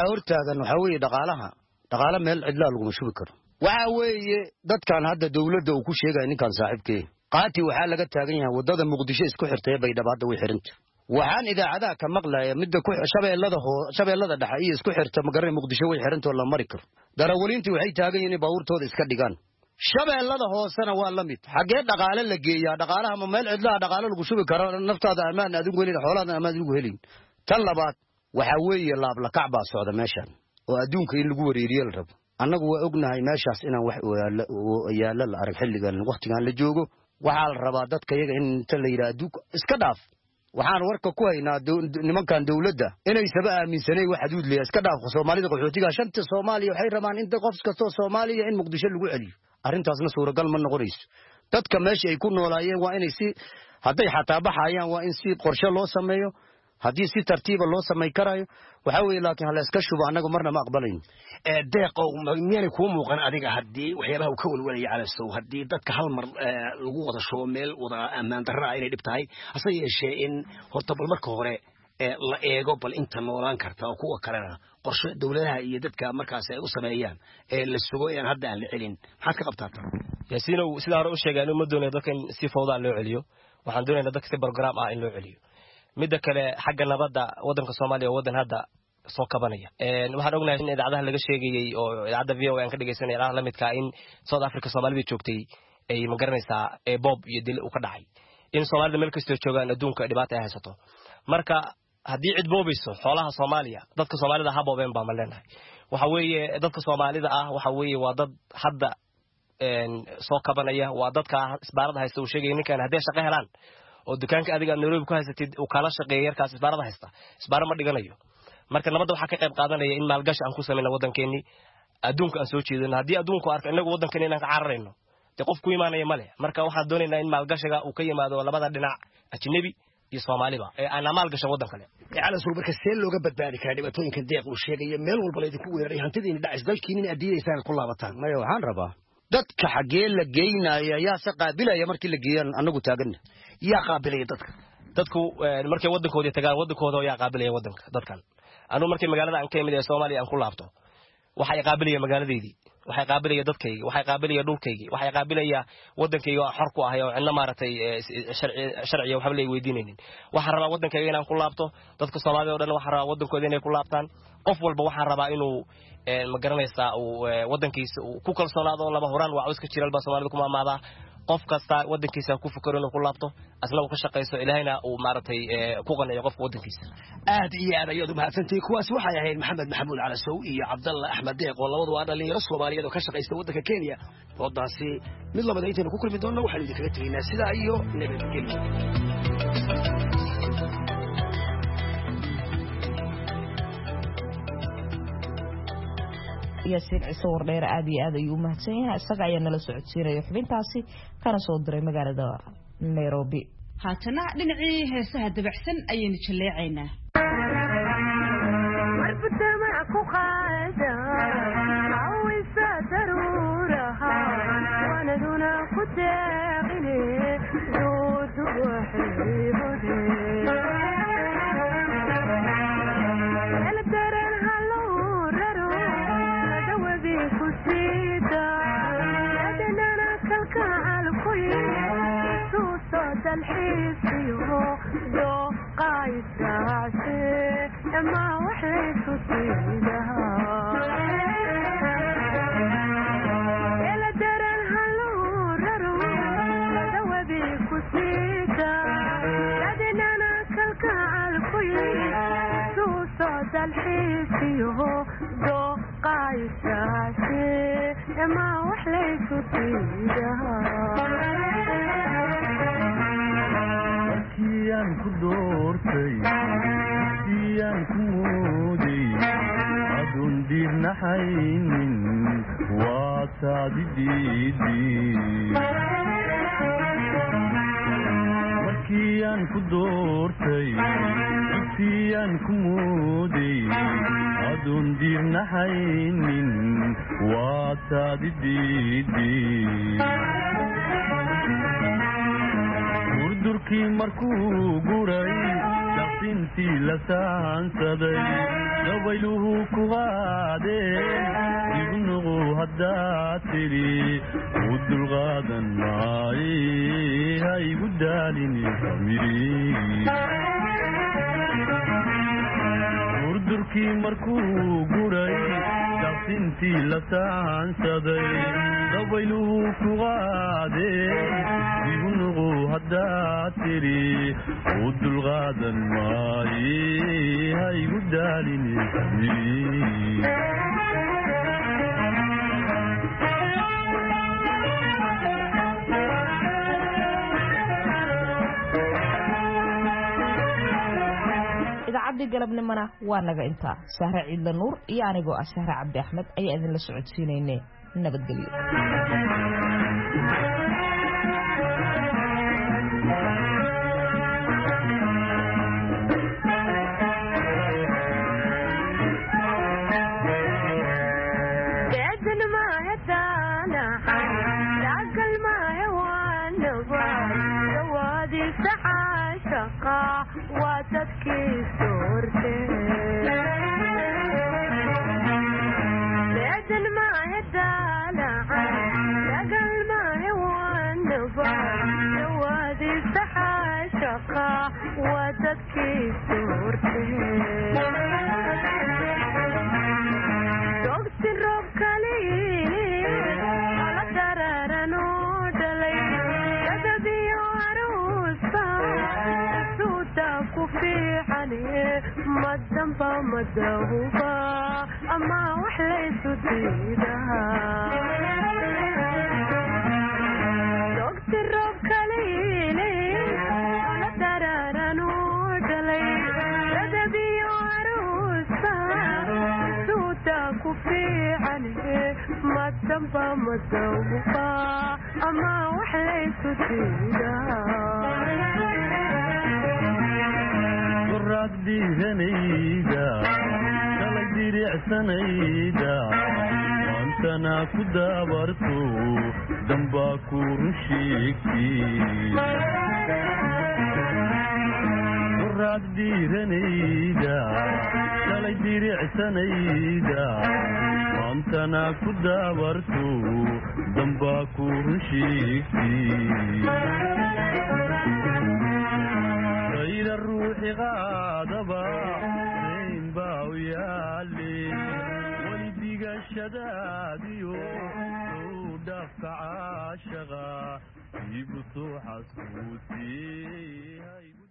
waxa weeye dhaqaale meel cidla lagu shubi karo waxa weeye dadkan hadda dawladda uu ku sheegay ninkan saaxiibkee qaati waxa laga taagan yahay wadada Muqdisho isku xirtay bay dhabaada way xiranta waxaan idaacadaha ka maqlaaya midda ku shabeellada dhexe iyo isku xirta magaray Muqdisho way xirantoo la mari karo darawaliintii waxay taagan yihiin baabuurtooda iska dhigaan shabeellada hoosena waa la mid xagee dhaqaale la geeyaa dhaqaalaha ma meel cidla dhaqaale lagu shubi karo naftaada amaan adigu helin xoolaada amaan adigu helin tan labaad waxa weeye laab la kacba socda meeshan oo adduunka in lagu wareeriyo la rabo annagu waa ognahay meeshaas inaan wax yaala la arag xilligan waqtigan la joogo waxa la rabaa dadka iyaga in inta la yiraahdo iska dhaaf waxaan warka ku haynaa nimankan dawladda inay saba aaminsanay wax xuduud leeyahay iska dhaaf Soomaalida qaxootiga shanta Soomaaliya waxay rabaan in qof kasto Soomaaliya in Muqdisho lagu celiyo arrintaasna suuragal ma noqonayso dadka meesha ay ku noolaayeen waa inay si haday xataa baxayaan waa in si qorshe loo sameeyo haddii si tartiiba loo samay karayo waxa weeye laakiin hal iska shubo anagu marna ma aqbalayno deeqow miyana ku muuqan adiga haddii waxyaabaha uu ka walwalaya Calasow haddii dadka hal mar lagu wada shubo meel wada ammaan darra inay dhib tahay hase yeeshee in horta bal marka hore la eego bal inta noolaan karta oo kuwa kalena qorshe dawladaha iyo dadka markaas ay u sameeyaan la sugo in hadda aan la celin maxaad ka qabtaa yaasiinow sida hore u sheegay ma doonayo dadka in si fawda loo celiyo waxaan doonaynaa dadka si program ah in loo celiyo midda kale xagga nabadda wadanka Soomaaliya wadan hadda soo kabanaya waxaan ognahay in idaacadaha laga sheegayay oo idaacada VOA aan ka dhageysanay ilaah la midka in South Africa Soomaalida joogtay ay ma garanaysaa Bob iyo dil u ka dhacay in Soomaalida meel kasta joogaan adduunka dhibaato ay haysato marka haddii cid boobayso xoolaha Soomaaliya dadka Soomaalida ha boobeen baa ma leenahay waxa weeye dadka Soomaalida ah waxa weeye waa dad hadda soo kabanaya waa dadka isbaarada haysta uu sheegay ninkan haddii shaqo helaan oo dukaanka adiga Nairobi ku haysatid uu kala shaqeeyo yarkaas isbaarada haysta isbaara ma dhiganayo marka nabadda waxa ka qayb qaadanaya in maalgashi aan ku sameeyno wadankeeni adduunka aan soo jeedino haddii adduunku arko inagu wadankeena inaan ka cararayno qof ku imaanaya male marka waxaan doonaynaa in maalgashiga uu ka yimaado labada dhinac ajnabi iyo Soomaaliba aan amaal gasho wadan kale cala soo marka seel looga badbaadi kara dhibaatooyinka deeq uu sheegay meel walba la idinku weeraray hantidiina dhacis dalkiina adiidaysaan ku laabataan mayo waxaan rabaa dadka xagee la geynaya yaa se qaabilaya markii la geeyaan anagu taaganna yaa qaabilaya dadku markay wadankoodii tagaan wadankooda yaa qaabilaya wadanka dadkan anu markay magaalada aan ka imid ee Soomaaliya aan ku laabto waxay qaabilaya magaaladeedii waxay qaabilaya dadkayga waxay qaabilaya dhulkayga waxay qaabilaya wadankayga oo xor ku ah oo cidna maartay sharciga waxa la weydiinaynin waxa rabaa wadankayga inaan ku laabto dadka Soomaaliyeed oo dhan waxa rabaa wadankooda inay ku laabtaan qof walba waxa rabaa inuu ma garanaysaa uu wadankiisa ku kalsoonaado laba horaan waa iska jiralba Soomaalidu kuma maada qof kasta wadankiisa ku fikiro inuu ku laabto asna uu ka shaqeysto ilaahayna uu maartay ku qanayo qofka wadankiisa aad iyo aad ayadu mahadsantii kuwaas waxay ahayd maxamed maxamuud calasow iyo cabdalla axmed deeq oo labadu waa dhalinyaro Soomaaliyeed oo ka shaqeysta wadanka Kenya wadaasi mid labada inta ku kulmi doona waxaan idin kaga tagnaa sida iyo nabadgelyo yaasiin ciise wardheer aad iyo aad ayuu u mahadsan yahay isaga ayaa nala socodsiinaya xubintaasi kana soo diray magaalada Nairobi haatana dhinacii heesaha dabacsan ayaynu jaleecaynaa warbutama ku qaada awisa daruraha wanaduna ku taaqine duudu waxiibode الحس يهو دو قايد راسي اما وحيت وسيدها الى درن هلو ررو دو بيك وسيدا لدينا ناكلك عالكوي سوسو الحس يهو دو قايد راسي اما وحيت وسيدها كيان كدورتي كيان كمودي أدون دير نحين واسادي ديدي كيان كدورتي كيان كمودي أدون دير نحين واسادي ديدي durkii markuu guray shaqsintii la saansaday dabayluhu ku qaadeen igu nuqu haddaad tidhi u dulqaadan maaye ha igu daalini durkii markuu guray shaqsintii la saansaday dabayluhu ku qaadeen igu nuqu haddaad tidhi u dulqaadan maaye ha igu daalini idaacadii galabnimana waa naga intaa Sahra Ciidla Nuur iyo anigoo ah Sahra Cabdi Axmed ayaa idin la socodsiinaynay nabadgelyo وتدكي صورتي بعد ما يدالع لقل ما يوانفع جوادي سحا شقا وتدكي صورتي وقت الروب كليلي على درر نودلي كذبي وعروسة في حنيه مدنبا مدهوبا أما وحليت تيدها وقت الروب كليلي على درر نودلي كذبي وعروسة سوتك في حنيه مدنبا مدهوبا أما وحليت تيدها duraad dhiiranayda shalay diricsanayda maantana ku daabarto dambaa ku run sheegtay duraad dhiiranayda shalay diricsanayda maantana ku daabarto dambaa ku run sheegtay ayda ruuxi qaadaba rayn baa u yaale weli digashadaadiyo soo dhaafka caashaqa iibu soo xasuusiyey